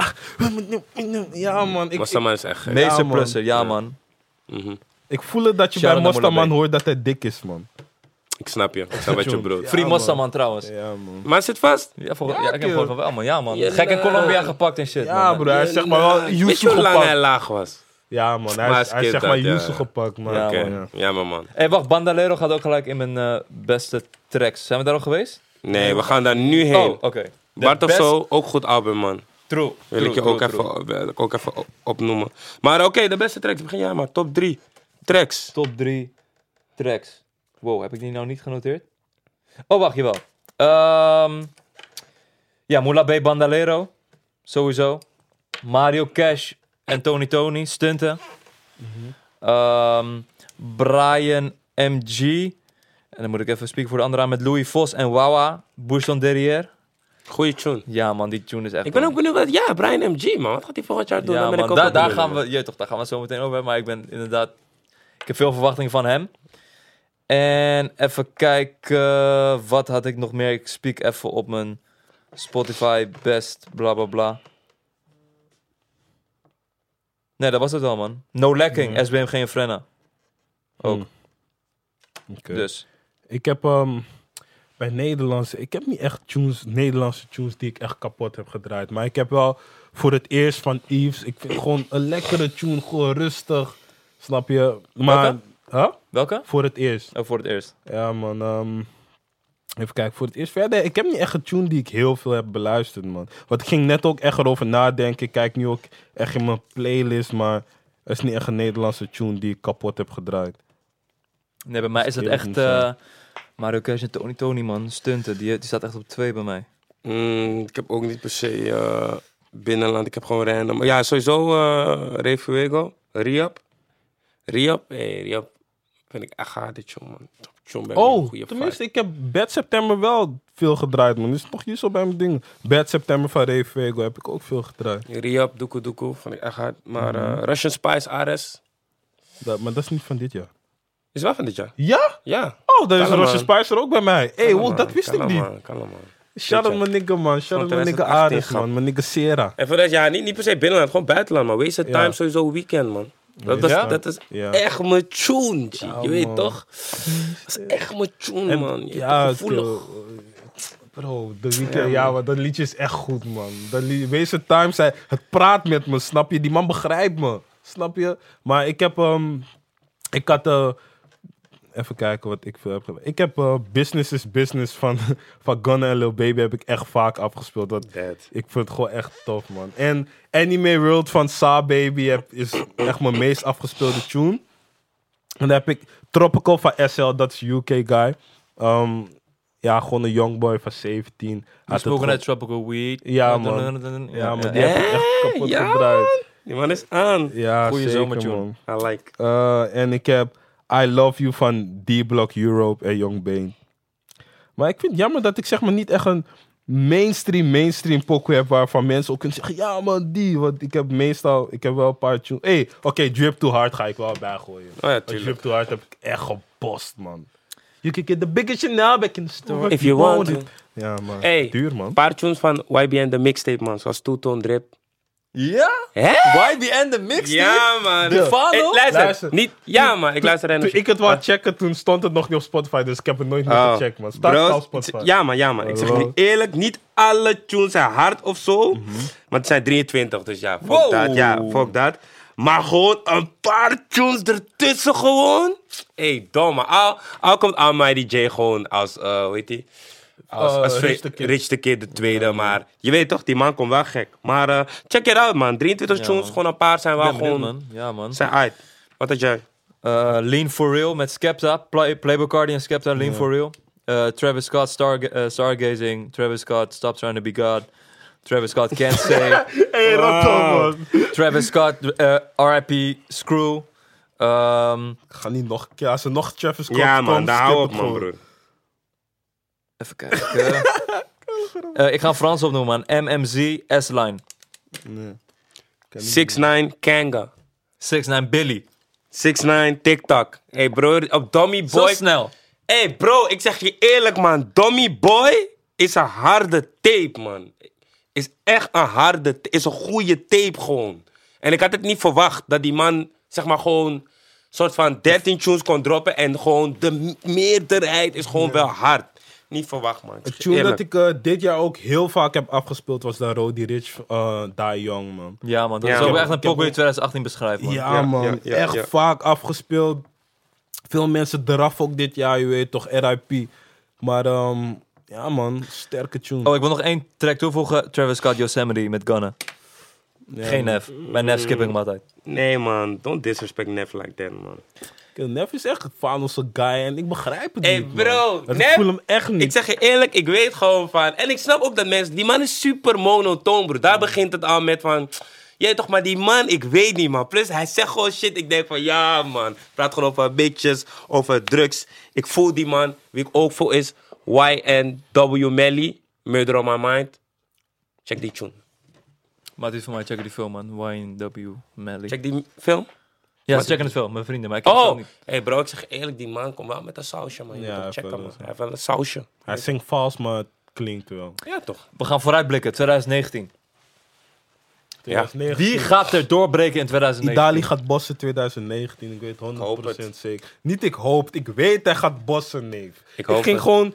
Ja, man. Ik, Mostaman is echt gek. Meester man. Plusser, ja, Ja. man. Mhm. ik voel het dat je Shout bij out naar Moula Mostaman B. hoort dat hij dik is, man. Ik snap je. Ik snap wat je Tune. bedoelt. Ja, Free man. Mossa, man, trouwens. Ja, man. Maar het zit vast. Ja, voor, Ja, ja, ik heb kill. gehoord van wel, man. Ja, man. Ja, Gek in nee. Colombia gepakt en shit, Ja, man. bro. Hij is zeg maar wel Weet je Yusu hoe lang hij gepakt. laag was? Ja, man. Hij Maar is, hij is skip zeg maar dat, ja. Yusu gepakt, man. Ja, Oké. man, ja. Ja, maar man. Hé, wacht. Bandalero gaat ook gelijk in mijn eh, beste tracks. Zijn we daar al geweest? Nee, we gaan daar nu heen. Oh, oké. De Bart of best- zo, ook goed album, man. True. Wil true, ik je true, ook, true. even, wil ik ook even op- opnoemen. Maar oké, de beste tracks. Begin jij maar. Top drie tracks. Top drie tracks. Wow, heb ik die nou niet genoteerd? Oh, wacht, jawel. Ehm ja, Moula B Bandalero. Sowieso. Mario Cash en Tony Tony. Stunten. Ehm, Brian M G. En dan moet ik even spreken voor de andere aan met Louis Vos en Wawa. Bouchon derrière. Goeie tune. Ja man, die tune is echt... Ik ben man. ook benieuwd wat... Ja, Brian M G, man. Wat gaat hij volgend jaar doen? Ja Dan ben man, ik ook daar, wel daar benieuwd, gaan we... man. Je, toch, daar gaan we het zo meteen over hebben. Maar ik ben inderdaad... Ik heb veel verwachtingen van hem. En even kijken... Wat had ik nog meer? Ik speak even op mijn Spotify best bla bla bla. Nee, dat was het wel man. No Lacking, Ja. S B M G en Frenna. Ook. Hmm. Oké. Dus. Ik heb um, bij Nederlandse... Ik heb niet echt tunes, Nederlandse tunes die ik echt kapot heb gedraaid. Maar ik heb wel voor het eerst van Yves... Ik vind gewoon een lekkere tune, gewoon rustig. Snap je? Maar... Welke? Huh? Welke? Voor het eerst. Oh, voor het eerst. Ja man, um, even kijken, voor het eerst verder. Ik heb niet echt een tune die ik heel veel heb beluisterd, man. Want ik ging net ook echt erover nadenken. Ik kijk nu ook echt in mijn playlist, maar er is niet echt een Nederlandse tune die ik kapot heb gedraaid. Nee, bij mij is het Eerlijk echt... moet zijn. Uh, Mario Cash en Tony Tony, man. Stunten. Die, die staat echt op twee bij mij. Mm, ik heb ook niet per se uh, binnenland. Ik heb gewoon random. Ja, sowieso uh, Ray Fuego. Riap. Riap. Hey, Riap. Vind ik echt hard, dit jongen, man. John bij Oh, goede tenminste, ik heb Bad September wel veel gedraaid, man. Dus nog hier zo bij mijn dingen. Bad September van Ray Fuego heb ik ook veel gedraaid. Riap, Doekoe Doekoe. Vond ik echt hard. Maar uh, Mhm. Russian Spice, Ares. Dat, maar dat is niet van dit jaar. Is wel van dit jaar. Ja? Ja. Oh, dan is Kalm, Russian man. Spice er ook bij mij. Hé, hey, Kalm, wow, dat man. wist Kalm, ik niet. Man. Kalm, man. Shout out Dit mijn nigga, man. Shout out Van mijn nigga twintig achttien, Ares, grap. man. Mijn nigga Sera. En voor dat, ja, niet, niet per se binnenland, gewoon buitenland, man. Wasted Ja. Time sowieso weekend, man. Dat, dat, Ja? is, dat is Ja. echt mijn tune, G. Ja, je weet man. toch? Dat is echt mijn tune, En- man. Je ja, ja, gevoelig. skill. Bro, de weekend, Ja, ja, man. maar dat liedje is echt goed, man. Dat liedje, Wasted Time, zei, het praat met me, snap je? Die man begrijpt me, snap je? Maar ik heb, ehm, ik had, eh, even kijken wat ik veel heb gedaan. Ik heb eh, Business is Business van, van Gunna en Lil Baby heb ik echt vaak afgespeeld. Dat, Dead. ik vind het gewoon echt tof, man. En Anime World van Sa Baby heb, is echt mijn meest afgespeelde tune. En dan heb ik Tropical van S L, dat is U K guy. Ehm, ja, gewoon een youngboy van zeventien. Hij We had het spoken gewoon- net Tropical Weed. Ja, man. Ja, maar die ja. heb ik echt kapot Ja, gedraaid. Die man is aan. Ja, Goeie zeker, zomertune. man. I like. Uh, en ik heb I Love You van D-Block Europe en Young Bane. Maar ik vind het jammer dat ik zeg maar niet echt een mainstream, mainstream pokoe heb waarvan mensen ook kunnen zeggen, ja man, die. Want ik heb meestal, ik heb wel een paar tunes. Hey, oké, okay, Drip Too Hard ga ik wel bijgooien. Oh ja, Want tuurlijk. Drip Too Hard heb ik echt gebost, man. You can get the biggest Chanel back in the store. If you want to. Ja, man. Hey, Duur, man. Een paar tunes van Y B N, de mixtape, man. Zoals Two Tone Drip. Ja? Hè? Y B N de mixtape? Ja, man. De Fano? Hey, luister, Luister. Niet, ja, man. Ik luister Toen random ik het wou checken, toen stond het nog niet op Spotify, dus ik heb het nooit meer Oh, gecheckt, man. Staat bro, het op Spotify? ja, man, ja, man. Ik zeg je Hallo. eerlijk, niet alle tunes zijn hard of zo. Maar het zijn drieëntwintig, dus ja, fuck Wow. dat. Ja, fuck dat. Maar gewoon een paar tunes ertussen gewoon. Hé, hey, domme. Al, al komt Almighty J gewoon als, uh, hoe heet die? Als, Uh, als Fra- Rich the Kid. Rich the Kid, de tweede. Maar je weet toch, die man komt wel gek. Maar uh, check it out, man. drieëntwintig Ja, tunes, man. gewoon een paar zijn wel Ben benieuwd, gewoon... man. Ja, man. Zijn uit. Wat had jij? Uh, Lean for Real met Skepta. Play, Playboy Cardi en Skepta, Lean for Real. Uh, Travis Scott, Star, uh, Stargazing. Travis Scott, Stop Trying to Be God. Travis Scott, Can't Say. Hey, rot op, man. Travis Scott, uh, R I P, Screw. Um, Ik ga niet nog... Ja, als er nog Travis Scott Ja, man. komt, Daar skip hou op, het man, gewoon. broer. even kijken. uh, ik ga Frans opnoemen, man. M M Z, S-Line. Nee. Ken ik six nine Kanga. six nine Billy. six nine TikTok. Hey bro, op Dummy Zo Boy. snel. Hey bro, ik zeg je eerlijk man. Dummy Boy is een harde tape man. Is echt een harde, is een goede tape gewoon. En ik had het niet verwacht dat die man zeg maar gewoon soort van dertien tunes kon droppen en gewoon de m- meerderheid is gewoon wel hard. Niet verwacht man. Ik zeg Het je tune eerlijk. dat ik eh, dit jaar ook heel vaak heb afgespeeld was de Roddy Rich, uh, Die Young, man. Ja, man. Dat Ja, is ook man. echt een Ik heb pokoe ook- twintig achttien beschrijft, man. Ja, Ja, man. ja, ja, Echt ja. vaak afgespeeld. Veel mensen eraf ook dit jaar, je weet toch, R I P. Maar ehm, ja, man, sterke tune. Oh, ik wil nog één track toevoegen. Travis Scott, Yosemite met Gunna. Ja, Geen man. Nef. Bij Nef skip ik hem altijd. Nee man, don't disrespect Neff like that man. Nef is echt een Fanelse guy en ik begrijp het Hey niet, bro, man. Nef- Ik voel hem echt niet. Ik zeg je eerlijk, ik weet gewoon van... En ik snap ook dat mensen... Die man is super monotoon, bro. Daar begint het al met van... Jij toch, maar die man, ik weet niet, man. Plus, hij zegt gewoon shit. Ik denk van, ja, man. Praat gewoon over bitches, over drugs. Ik voel die man. Wie ik ook voel is Y N W Melly. Murder on My Mind. Check die tune. Maar het is voor mij, check die film, man. Y N W Melly. Check die film. Ja, ze checken het wel, mijn vrienden. Maar ik heb het Oh, zelf niet. hey bro, ik zeg eerlijk, die man komt wel met een sausje, man. Je Ja, moet hem checken, even man. zo. Hij heeft wel een sausje. Hij zingt vals, maar het klinkt wel. Ja, toch? We gaan vooruitblikken, twintig negentien. twintig negentien. Wie gaat er doorbreken in twintig negentien? Italië gaat bossen twintig negentien, ik weet honderd procent het. zeker. Niet ik hoop, ik weet hij gaat bossen, neef. Ik Ik, hoop ging het. gewoon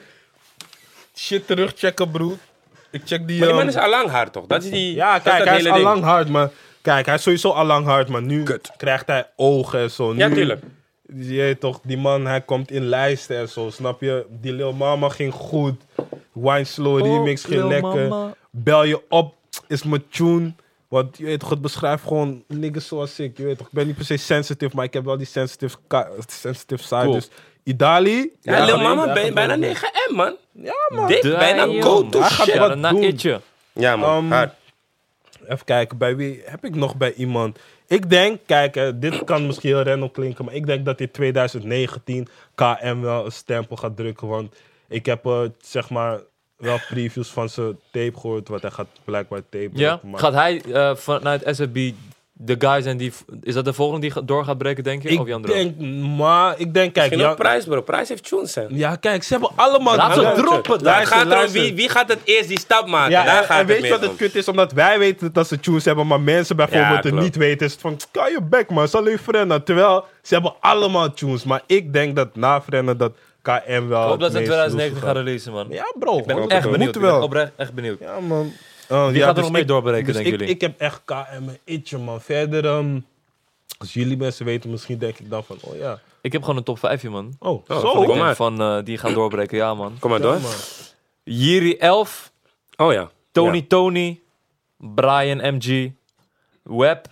shit terugchecken, broer. Ik check die... Maar die man ehm, is allang hard, toch? Dat is die... ja, dat is kijk, dat hij is hele ding. allang hard, maar... Kijk, hij is sowieso allang hard, maar nu Kut. krijgt hij ogen en zo. Nu, Ja, tuurlijk. Je weet toch, die man, hij komt in lijsten en zo, snap je? Die Lil Mama ging goed. Wine Slow remix ging Lil lekker. Mama. Bel je op, is mijn tune. Want je weet toch, het beschrijft gewoon niggas zoals ik. Je weet toch, ik ben niet per se sensitive, maar ik heb wel die sensitive, ka- sensitive side. Cool. Dus Idali... Ja, hij Lil gaat- Mama, hij ben, gaat bijna wel- negen M, man. Ja, man. Dit, bijna Damn. go-to Hij gaat shit. wat Ja, na doen. itje. Ja, man. Um, hard. Even kijken, bij wie heb ik nog bij iemand? Ik denk, kijk, hè, dit kan misschien heel random klinken, maar ik denk dat in twintig negentien K M wel een stempel gaat drukken. Want ik heb, eh, zeg maar, wel previews van zijn tape gehoord, wat hij gaat blijkbaar tape Ja? drukken. Maar Gaat hij eh, vanuit S F B de guy zijn die... Is dat de volgende die ga- door gaat breken, denk je? ik of Jan Droog? denk, maar ik denk, kijk, Misschien ook ja, Prijs, bro. Prijs heeft tunes, hè. ja, kijk, ze hebben allemaal... Laat ze Luister, droppen dan. Daar gaat het om luister. wie, wie gaat het eerst die stap maken. Ja, Daar en, gaat en het weet je meer wat het om. kut is? Omdat wij weten dat ze tunes hebben, maar mensen bijvoorbeeld Ja, het klopt. niet weten. Is het van, kan je bek man, zal je frennen. Terwijl, ze hebben allemaal tunes. Maar ik denk dat na frennen dat K M wel Ik hoop dat ze in het meest twintig negentien loose gaan releasen, man. Ja bro, Ik ben gewoon, echt we benieuwd. moeten Ik ben wel. oprecht echt benieuwd. Ja man. Oh, Wie ja, gaat er dus nog mee ik- doorbreken, dus denken ik, jullie? Ik heb echt K M een itje man. Verder, ehm, als jullie mensen weten, misschien denk ik dan van, oh ja. Ik heb gewoon een top vijf, man. Oh, Oh, zo. kom Ik denk maar. van eh, die gaan doorbreken, ja, man. Kom maar Ja, door. man. Jiri elf, Oh ja. Tony Ja. Tony, Brian M G, Web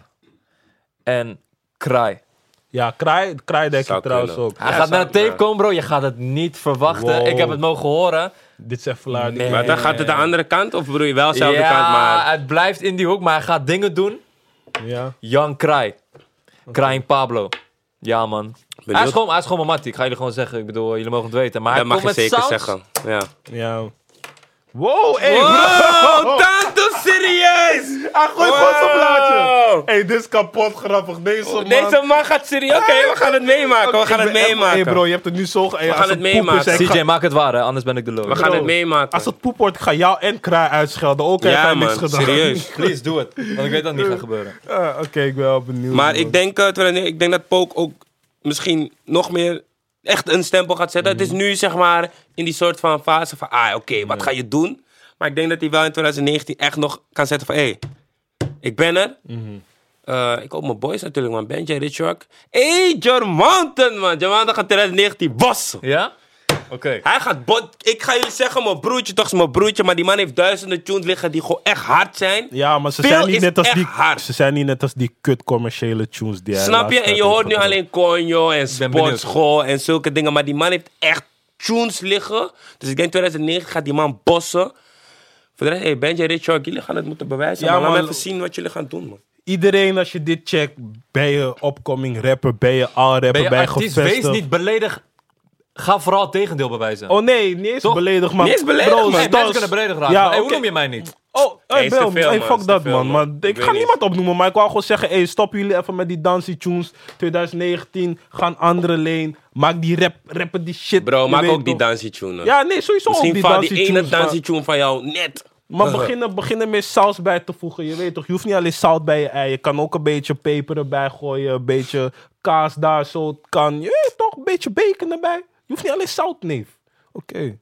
en Kraai. Ja, Kraai, Kraai denk Zou ik trouwens kunnen. ook. Hij Ja, gaat met zou- een tape ja. komen, bro. Je gaat het niet verwachten. Wow. Ik heb het mogen horen. Dit is even laat. Nee. Maar dan gaat het de andere kant, of bedoel je wel dezelfde ja, kant, maar... het blijft in die hoek, maar hij gaat dingen doen. Ja. Young Kraai. Kraai en Pablo. Ja, man. Hij is, Benieuwd. gewoon, hij is gewoon mijn mattie. Ik ga jullie gewoon zeggen. Ik bedoel, jullie mogen het weten. Maar hij Dat mag komt je met zeker sounds. zeggen. Ja. Ja. Wow, hey, Wow, bro. tanto serieus! Hij gooit gewoon zijn plaatje. Hey, dit is kapot grappig. Deze man. Deze man gaat serieus. Oké, we gaan het meemaken. We gaan Ik het ben echt- meemaken. Hey bro, je hebt het nu zo... Hey, gaan als het poep is, meemaken. ik C J, ga- maak het waar, hè? Anders ben ik de lul. We gaan het meemaken. Als het poep wordt, ik ga jou en Kraai uitschelden. Ook heeft Ja, hij niks man, gedaan. serieus. Please, doe het. Want ik weet dat het niet gaat gebeuren. Ah, Oké, ik ben wel benieuwd. Maar man. ik denk, eh, terwijl- ik denk dat Poke ook misschien nog meer echt een stempel gaat zetten. Het is nu zeg maar in die soort van fase van, ah oké, wat ga je doen? Maar ik denk dat hij wel in twintig negentien echt nog kan zetten van, hé, hey, ik ben er. Eh, ik hoop mijn boys natuurlijk, man. Benji, Richard. Hey, John Mountain, man. John Mountain gaat twintig negentien bossen. Ja? Oké. Hij gaat bot. Ik ga jullie zeggen, mijn broertje, toch is mijn broertje. Maar die man heeft duizenden tunes liggen die gewoon echt hard zijn. Ja, maar ze Veel zijn, niet is net als echt die, hard. ze zijn niet net als die kut commerciële tunes die hij Snap je? laatst En je heeft hoort nu gedaan. alleen Conjo en ben benieuwd. sportschool en zulke dingen. Maar die man heeft echt tunes liggen. Dus ik denk twintig negentien gaat die man bossen. Voor de rest, hey, Benji, Richard, jullie gaan het moeten bewijzen. Ja, maar laat me man. even zien wat jullie gaan doen, man. Iedereen, als je dit checkt, ben je upcoming rapper, ben je al rapper, Ben je ben je artiest? gevestigd. Wees niet beledigd. Ga vooral het tegendeel bewijzen. Oh nee, niet eens Toch? beledigd, man. Niet eens beledigd, Bro, man. Hey, Stas- mensen kunnen beledigd raken. Ja, maar, hey, hoe oké. noem je mij niet? Oh, hey, Hey, is te Bel, veel, hey, man. fuck Is dat, te veel, man. man. Maar Ik ik weet ga niet. niemand opnoemen, maar ik wou gewoon zeggen, hey, stop jullie even met die dansie tunes. twintig negentien, gaan andere lane. Maak die rap, rappen die shit. Bro, Je maak weet ook die toch? dansie tune. Ja, nee, sowieso ook Misschien die valt die dansie ene tunes. maar- dansie tune van jou net. Maar beginnen, beginnen met saus bij te voegen. Je weet toch, je hoeft niet alleen zout bij je ei. Je kan ook een beetje peper erbij gooien. Een beetje kaas daar zo. Het kan, je weet toch, een beetje bacon erbij. Je hoeft niet alleen zout, neef. Oké.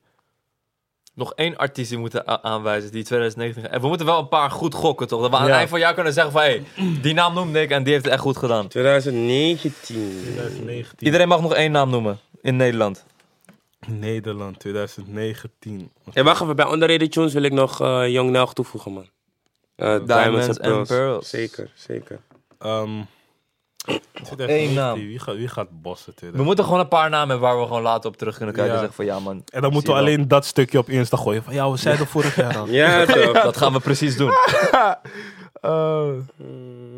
Nog één artiest die we moeten a- aanwijzen die twintig negentien... En we moeten wel een paar goed gokken, toch? Dat we aan het Ja. eind van het jaar kunnen zeggen van... Hey, die naam noemde ik en die heeft het echt goed gedaan. twintig negentien. twintig negentien. Iedereen mag nog één naam noemen in Nederland. Nederland, twintig negentien. Hey, wacht even, bij underrated tunes wil ik nog eh Young Nelg toevoegen, man. Eh, Diamonds and and Pearls. Pearls. Zeker, zeker. Um, Eén naam. Wie gaat, wie gaat bossen? We moeten gewoon een paar namen hebben waar we gewoon later op terug kunnen kijken. Ja. En zeggen van ja man. En dan moeten we zie je alleen dat stukje op Insta gooien. Van ja, we zeiden vorig jaar al. Ja, toch. wel. Dat gaan we precies doen. Uh,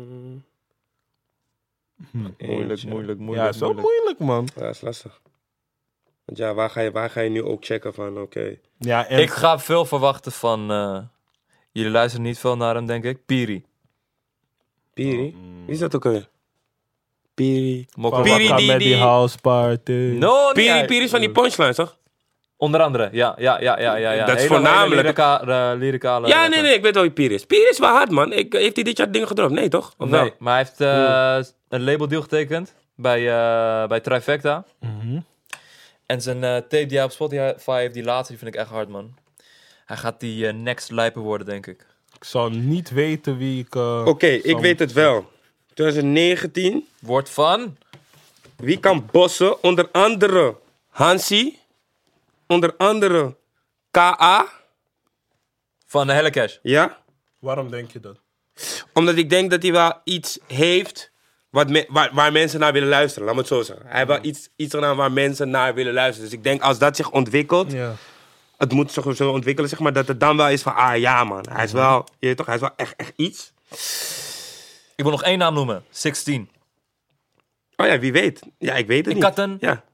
Moeilijk, moeilijk, moeilijk. Ja, zo moeilijk, man. Ja, dat is lastig. Want ja, waar ga je, waar ga je nu ook checken van, oké. Okay. Ja, en... Ik ga veel verwachten van... Uh, jullie luisteren niet veel naar hem, denk ik. Piri. Piri? Oh, mm. Wie is dat ook alweer? Piri. Piri Piri die... met die house party. No, Piri, Piri is van die punchlines, toch? Onder andere, ja, ja, ja, ja, ja. ja. Dat is hele, voornamelijk... Hele lyrica, uh, lyricale... Ja, nee, nee, ik weet wel wie Piri is. Piri is wel hard, man. Ik, heeft hij dit jaar dingen gedropt? Nee, toch? Of nee, wel? maar hij heeft uh, een labeldeal getekend bij, uh, bij Trifecta. Mm-hmm. En zijn uh, tape die hij op Spotify heeft, die laatste, die vind ik echt hard, man. Hij gaat die uh, next lijper worden, denk ik. Ik zou niet weten wie ik... Uh, Oké, okay, ik weet het wel. twintig negentien. Wordt van... Wie kan bossen? Onder andere Hansi. Onder andere K A. Van uh, Hellecash. Ja. Waarom denk je dat? Omdat ik denk dat hij wel iets heeft wat me, waar, waar mensen naar willen luisteren. Laat me het zo zeggen. Hij heeft wel iets, iets gedaan waar mensen naar willen luisteren. Dus ik denk als dat zich ontwikkelt... Ja. Het moet zich zo ontwikkelen, zeg maar, dat het dan wel is van... Ah ja, man. Hij is wel... Je weet toch, hij is wel echt, echt iets. Ik wil nog één naam noemen. zestien. Oh ja, wie weet. Ja, ik weet het ik niet. had een... Ja.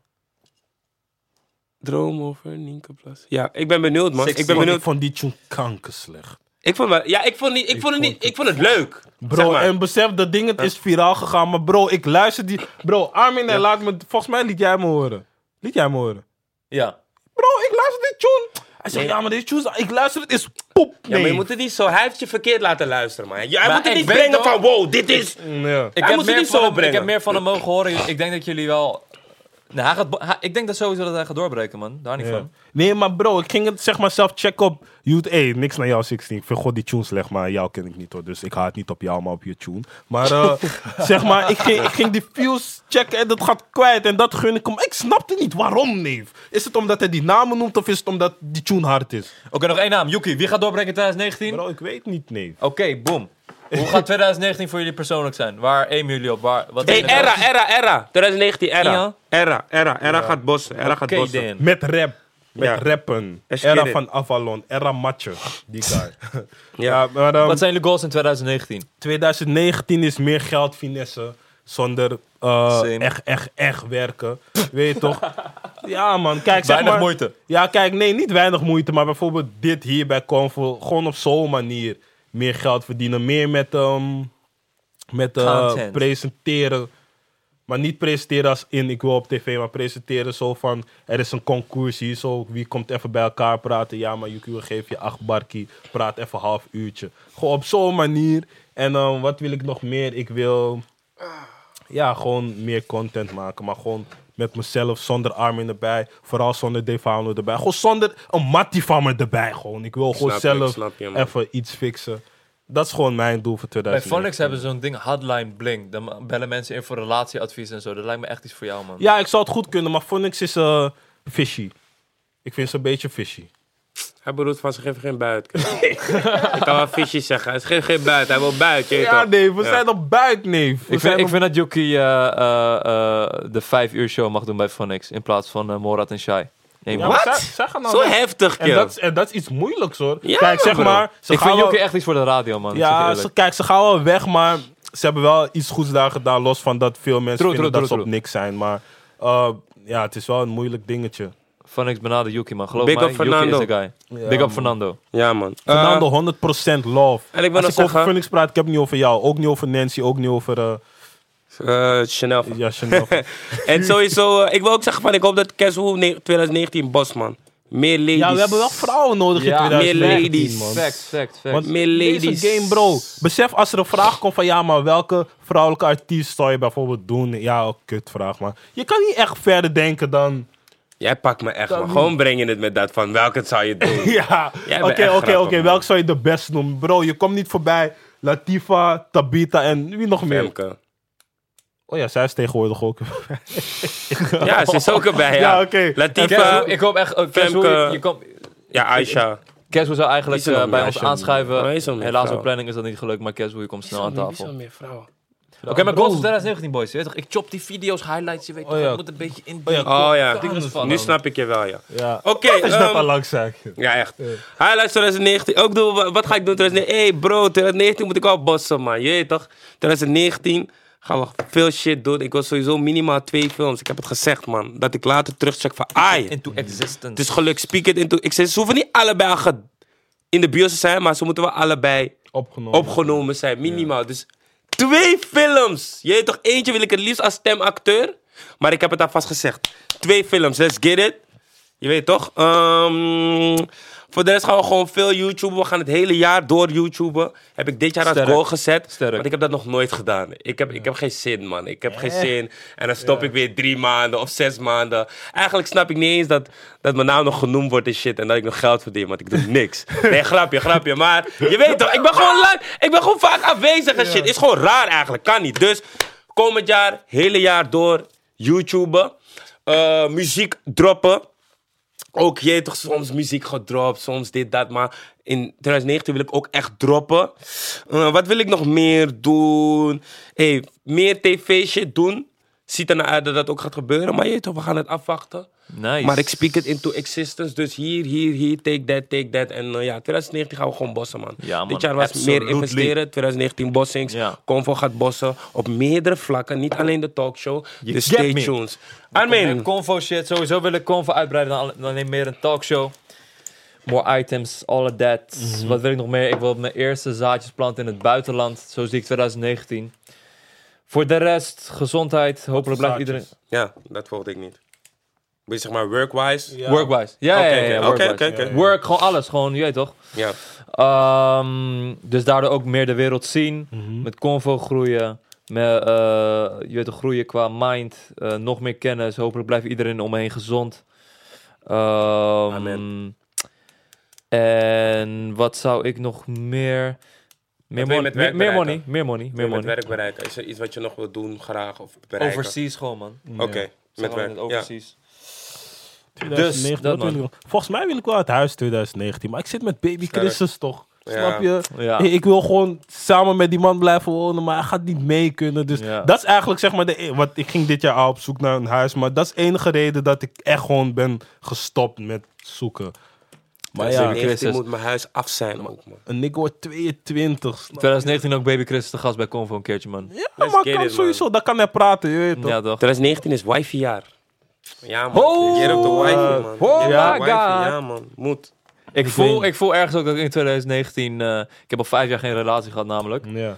Droom over Nienke Plas. Ja, ik ben benieuwd, man. zestien. Ik ben benieuwd. Ik vond die tune kanker slecht. Ik vond wel... Ja, ik vond, niet, ik Ik vond het vond niet... Ik vond het leuk. Bro, zeg maar. en besef dat ding, het is viraal gegaan. Maar bro, ik luister die... Bro, Armin, ja. laat me... Volgens mij liet jij me horen. Liet jij me horen? Ja. Bro, ik luister die tune. Hij zegt, Nee. ja, maar deze tune... Ik luister het, is poep. Ja, maar Nee. je moet het niet zo... Hij heeft je verkeerd laten luisteren, man. Je, hij Maar moet het ik niet weet brengen toch- van... Wow, dit is... Ja. Ik Hij heb, moest het meer niet van zo hem, ik brengen. heb meer van hem mogen horen. Ik denk dat jullie wel... Nou, hij gaat, hij, ik denk dat sowieso dat hij gaat doorbreken, man. Daar niet Ja. van. Nee, maar bro, ik ging het zeg maar zelf checken op YouTube. Hey, niks naar jou, zestien. Ik vind god die tune slecht, maar jou ken ik niet hoor. Dus ik haat niet op jou, maar op je tune. Maar uh, zeg maar, ik ging, ik ging die views checken en dat gaat kwijt. En dat gun ik hem. Ik snapte niet waarom, neef. Is het omdat hij die namen noemt of is het omdat die tune hard is? Oké, okay, nog één naam. Yuki, wie gaat doorbreken in twintig negentien? Bro, ik weet niet, neef. Oké, okay, boom. Hoe gaat twintig negentien voor jullie persoonlijk zijn? Waar aimen jullie op? Waar, wat Hey, era, era, era. twintig negentien, era. Ja. Era, era. Era gaat bossen. Era gaat Oké, bossen. Dan. Met rap. Met Ja. rappen. Let's Era get it. van Avalon. Era Matje. Die guy. Ja. ja, maar um, Wat zijn jullie goals in twintig negentien? twintig negentien is meer geld finesse. Zonder uh, Same. echt, echt, echt werken. Weet je toch? Ja, man. Kijk, zeg Weinig maar, moeite. Ja, kijk, nee, niet weinig moeite. Maar bijvoorbeeld dit hier bij Convo. Gewoon op zo'n manier meer geld verdienen. Meer met, um, met uh, Content. presenteren. Maar niet presenteren als in ik wil op tv. Maar presenteren zo van er is een concours hier. Zo, wie komt even bij elkaar praten? Ja, maar Yuki, we geven je acht barkie. Praat even een half uurtje. Gewoon op zo'n manier. En um, wat wil ik nog meer? Ik wil... Ja, gewoon meer content maken. Maar gewoon met mezelf, zonder Armin erbij. Vooral zonder Devano erbij. Gewoon zonder een mattie van me erbij. Gewoon. Ik wil gewoon Snap ik, zelf snap je, man. even iets fixen. Dat is gewoon mijn doel voor Bij twintig negentien. Phonics hebben ze zo'n ding, Hotline Bling. Dan bellen mensen in voor relatieadvies en zo. Dat lijkt me echt iets voor jou, man. Ja, ik zou het goed kunnen, maar Phonics is uh, fishy. Ik vind ze een beetje fishy. Hij bedoelt van, ze geven geen buit. Ik kan wel visjes zeggen. Hij geeft geen buit. Hij wil buit. Je weet Ja, toch? nee, we Ja. zijn op buik, neef. We Ik zijn vind, ik op- vind dat Yuki uh, uh, uh, de vijf uur show mag doen bij Phonics. In plaats van uh, Morad en Shai. Nee, Ja, man. maar Wat? zij- zij gaan nou Zo weg. heftig, En kill. dat, is- en dat is iets moeilijks, hoor. Ja, Kijk, zeg bro. maar... Ze Ik gaan vind wel- Yuki echt iets voor de radio, man. Ik zeg je Ja, eerlijk. ze, kijk, ze gaan wel weg, maar ze hebben wel iets goeds daar gedaan. Los van dat veel mensen True, vinden true, dat ze true, op niks zijn. Maar uh, ja, het is wel een moeilijk dingetje. Phonics benader Yuki, man. Geloof Big mij, up Yuki Fernando. is de guy. Ja, Big up man. Fernando. Ja, man. Fernando, Uh, honderd procent love. en ik wil Als nog ik over zeggen... Phoenix praat, ik heb het niet over jou. Ook niet over Nancy, ook niet over... Uh, eh, Chanel. ja, Chanel. En sowieso... eh, ik wil ook zeggen van... Ik hoop dat Keswoe twintig negentien bos, man. Meer ladies. ja, we hebben wel vrouwen nodig Ja, in twintig negentien, meer ladies. man. Fact, fact, fact. Want Meer deze ladies. game, bro. Besef als er een vraag komt van... Ja, maar welke vrouwelijke artiest zou je bijvoorbeeld doen? Ja, ook kutvraag, maar... Je kan niet echt verder denken dan... Jij pakt me echt, man. Gewoon breng je het met dat van... Welke zou je doen? Ja, Jij oké, bent echt oké, grappig, oké. man. Welk zou je de beste noemen? Bro, je komt niet voorbij. Latifa, Tabita en wie nog meer? Femke. Oh ja, zij is tegenwoordig ook. Ja, ze is ook erbij, ja. Ja, oké. Latifa. Keswoe, ik hoop echt... Uh, Keswoe, Femke. je, je komt... Ja, Aisha. Keswoe zou eigenlijk Wie is er nog uh, bij meer? ons Als je- aanschuiven. Wie is er nog meer Helaas op vrouwen? planning is dat niet gelukt, maar Keswoe, je komt snel aan tafel. meer vrouwen? Oké, maar bro. goals van twintig negentien, boys. Je weet toch, ik chop die video's, highlights, je weet toch, Oh, ja. het moet een beetje in Oh, ja. Oh ja, Kans van nu hem. snap ik je wel, ja. Ja. Oké, Dat is net ehm, al lang zeg. ja, echt. Highlights twintig negentien. Ook doen, wat ga ik doen twintig negentien? Hé hey bro, twintig negentien moet ik al bossen, man. Je weet toch? twintig negentien Gaan we veel shit doen. Ik wil sowieso minimaal twee films. Ik heb het gezegd, man. Dat ik later terugcheck van, ai. Into existence. Het is geluk. Speak it into existence. Ze hoeven niet allebei ge- in de bios te zijn, maar ze moeten wel allebei Opgenomen. opgenomen zijn. Minimaal. Dus twee films. Je weet toch, eentje wil ik het liefst als stemacteur. Maar ik heb het alvast gezegd. Twee films. Let's get it. Je weet toch? Ehm, voor de rest gaan we gewoon veel YouTuben. We gaan het hele jaar door YouTuben. Heb ik dit jaar als Sterk. goal gezet. Sterk. Want ik heb dat nog nooit gedaan. Ik heb, ik heb geen zin, man. Ik heb geen zin. En dan stop ik weer drie maanden of zes maanden. Eigenlijk snap ik niet eens dat, dat mijn naam nog genoemd wordt en shit. En dat ik nog geld verdien, want ik doe niks. Nee, grapje, grapje. Maar je weet toch, ik ben gewoon lang. Ik ben gewoon vaak afwezig en shit. Is gewoon raar eigenlijk. Kan niet. Dus komend jaar, hele jaar door YouTuben. Eh, muziek droppen. Ook je hebt toch soms muziek gedropt, soms dit, dat. Maar in twintig negentien wil ik ook echt droppen. Uh, wat wil ik nog meer doen? Hey, meer tv-shit doen. Ziet er naar uit dat dat ook gaat gebeuren. Maar je weet toch, we gaan het afwachten. Nice. Maar ik speak it into existence. Dus hier, hier, hier, take that, take that. En uh, ja, twintig negentien gaan we gewoon bossen, man. Ja, man. Dit jaar was Absolutely. meer investeren. twintig negentien bossings. Ja. Convo gaat bossen. Op meerdere vlakken. Niet alleen de talkshow. You Dus get stay me. tuned. Meer Armin. Convo shit. Sowieso wil ik Convo uitbreiden dan, dan alleen meer een talkshow. More items, all of that. Mhm. Wat wil ik nog meer? Ik wil mijn eerste zaadjes planten in het buitenland. Zo zie ik twintig negentien. Voor de rest, gezondheid. Hopelijk blijft iedereen... Ja, dat volgde ik niet. Wil je zeg maar work-wise? Ja. Workwise. Ja, Oké, ja, ja, ja, oké, workwise. oké, oké, oké. Work, gewoon alles. Gewoon, je weet toch? Ja. Ehm, dus daardoor ook meer de wereld zien. Mhm. Met Convo groeien. Met, eh, je weet toch, groeien qua mind. eh, nog meer kennis. Hopelijk blijft iedereen om me heen gezond. Ehm, Amen. En wat zou ik nog meer... Meer, wil je mon- met meer, werk meer money, bereiken? meer money, Meer meer met money. werk bereiken. Is er iets wat je nog wil doen, graag of bereiken? Overseas gewoon, man. Oké, Ja. met werk. Ja. Overseas. twintig negentien, Dus, dat, wat wil ik man. nog? Volgens mij wil ik wel uit huis twintig negentien, maar ik zit met baby Sterk. Christus toch? Ja. Snap je? Ja. Ik wil gewoon samen met die man blijven wonen, maar hij gaat niet mee kunnen. Dus Ja. dat is eigenlijk zeg maar de e- wat ik ging dit jaar al op zoek naar een huis, maar dat is de enige reden dat ik echt gewoon ben gestopt met zoeken. Maar Maar ja, ja, Christus. moet mijn huis af zijn ook, man. een nigga wordt tweeëntwintig. snap je? twintig negentien ook Baby Chris te gast bij Convo een keertje, man. Ja, Let's maar get kan it, sowieso, man. dat kan hij praten, je weet toch? Ja, toch? twintig negentien is wifi-jaar. Ja, man. Oh! Get op de wifi, man. Oh Get op my de wifi. God. Ja, man. Moet. Ik Ik voel, weet- ik voel ergens ook dat ik in twintig negentien... eh, ik heb al vijf jaar geen relatie gehad, namelijk. Ja.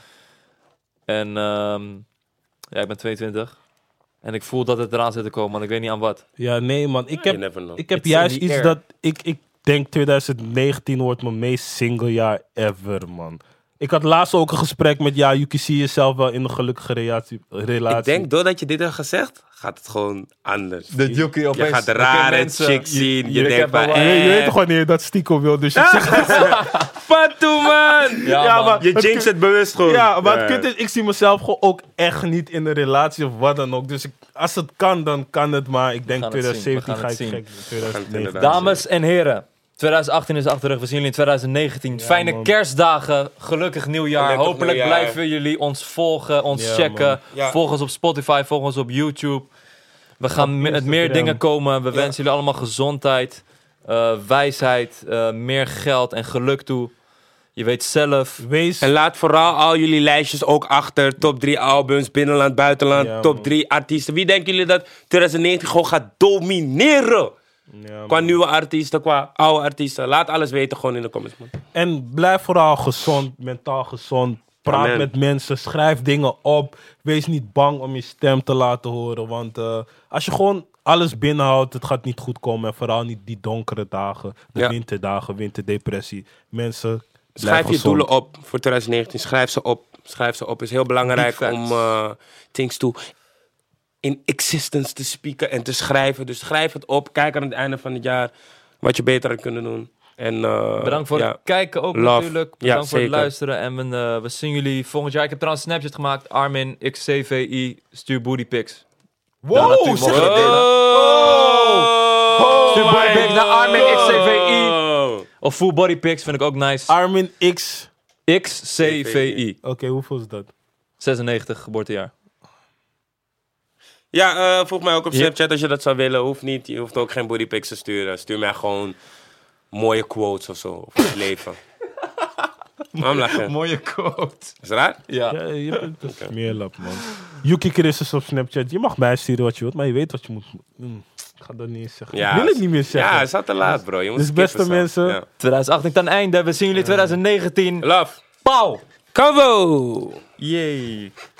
En ehm, ja, ik ben tweeëntwintig. En ik voel dat het eraan zit te komen, maar ik weet niet aan wat. ja, nee man, ik You heb, never know. ik heb It's in juist the iets air. dat, ik, ik denk twintig negentien wordt mijn meest single jaar ever, man. Ik had laatst ook een gesprek met, ja, Yuki, zie jezelf wel in een gelukkige relatie. relatie. Ik denk, doordat je dit hebt gezegd, gaat het gewoon anders. Dat Yuki Je opeens... gaat de oké, rare mensen, chicks zien. Je, je denkt hebt van, wel- Je, je weet eh, toch wanneer je dat stiekem wil, dus je zegt... Fatou, man! Ja, Ja, man. maar- Je Het jinxt het bewust gewoon. Ja, maar het Ja. kut is, ik zie mezelf gewoon ook echt niet in een relatie of wat dan ook. Dus ik, als het kan, dan kan het, maar ik denk gaan het twintig zeventien zien, ga we ik gaan het gek doen. twintig negentien. inderdaad. Dames en heren, twintig achttien is achter de rug. We zien jullie in twintig negentien. Ja, Fijne man. kerstdagen. Gelukkig nieuwjaar. Gelukkig Hopelijk nieuwjaar. blijven jullie ons volgen, ons Ja, checken. man. Ja. Volg ons op Spotify, volg ons op YouTube. We gaan Op met meer Instagram. dingen komen. We Ja. wensen jullie allemaal gezondheid, eh, wijsheid, eh, meer geld en geluk toe. Je weet zelf. Wees... En laat vooral al jullie lijstjes ook achter. Top drie albums, binnenland, buitenland. Ja, top man. drie artiesten. Wie denken jullie dat twintig negentien gewoon gaat domineren? Ja, Qua man. nieuwe artiesten, qua oude artiesten. Laat alles weten gewoon in de comments, man. En blijf vooral gezond, mentaal gezond. Praat Amen. met mensen, schrijf dingen op. Wees niet bang om je stem te laten horen. Want eh, als je gewoon alles binnenhoudt, het gaat niet goed komen. En vooral niet die donkere dagen, de Ja. winterdagen, winterdepressie. Mensen, Schrijf blijf je gezond. doelen op voor twintig negentien. Schrijf ze op. Schrijf ze op. Is heel belangrijk Big facts. om uh, things to in existence te spieken en te schrijven. Dus schrijf het op. Kijk aan het einde van het jaar wat je beter had kunnen doen. En, uh, Bedankt voor ja. het kijken ook Love. natuurlijk. Bedankt Ja, voor het zeker. luisteren. En we, eh, we zien jullie volgend jaar. Ik heb trouwens een Snapchat gemaakt. Armin X C V I. Stuur booty pics. Ja, Wow, natuurlijk zeg mogen we je dat dit? Oh! Oh Stuur booty my pics naar Armin X C V I. Oh! Of full body pics vind ik ook nice. Armin X. X C V I. Oké, hoeveel is dat? zesennegentig geboortejaar. Ja, uh, volg mij ook op Ja. Snapchat als je dat zou willen. Hoeft niet. Je hoeft ook geen bodypics te sturen. Stuur mij gewoon mooie quotes of zo. Over het leven. Waarom lachen? Mooie quote. Is het raar? Ja. Ja, je bent een smeerlap, man. Yuki Christus op Snapchat. Je mag bijsturen wat je wilt, maar je weet wat je moet... Mm, ik ga dat niet eens zeggen. Ja, ik wil het niet meer zeggen. Ja, hij zat te laat, bro. Je moet Dus skippen beste zo. mensen... Ja. twintig achttien ten einde. We zien jullie twintig negentien. Love. Pauw! Convo! Yay.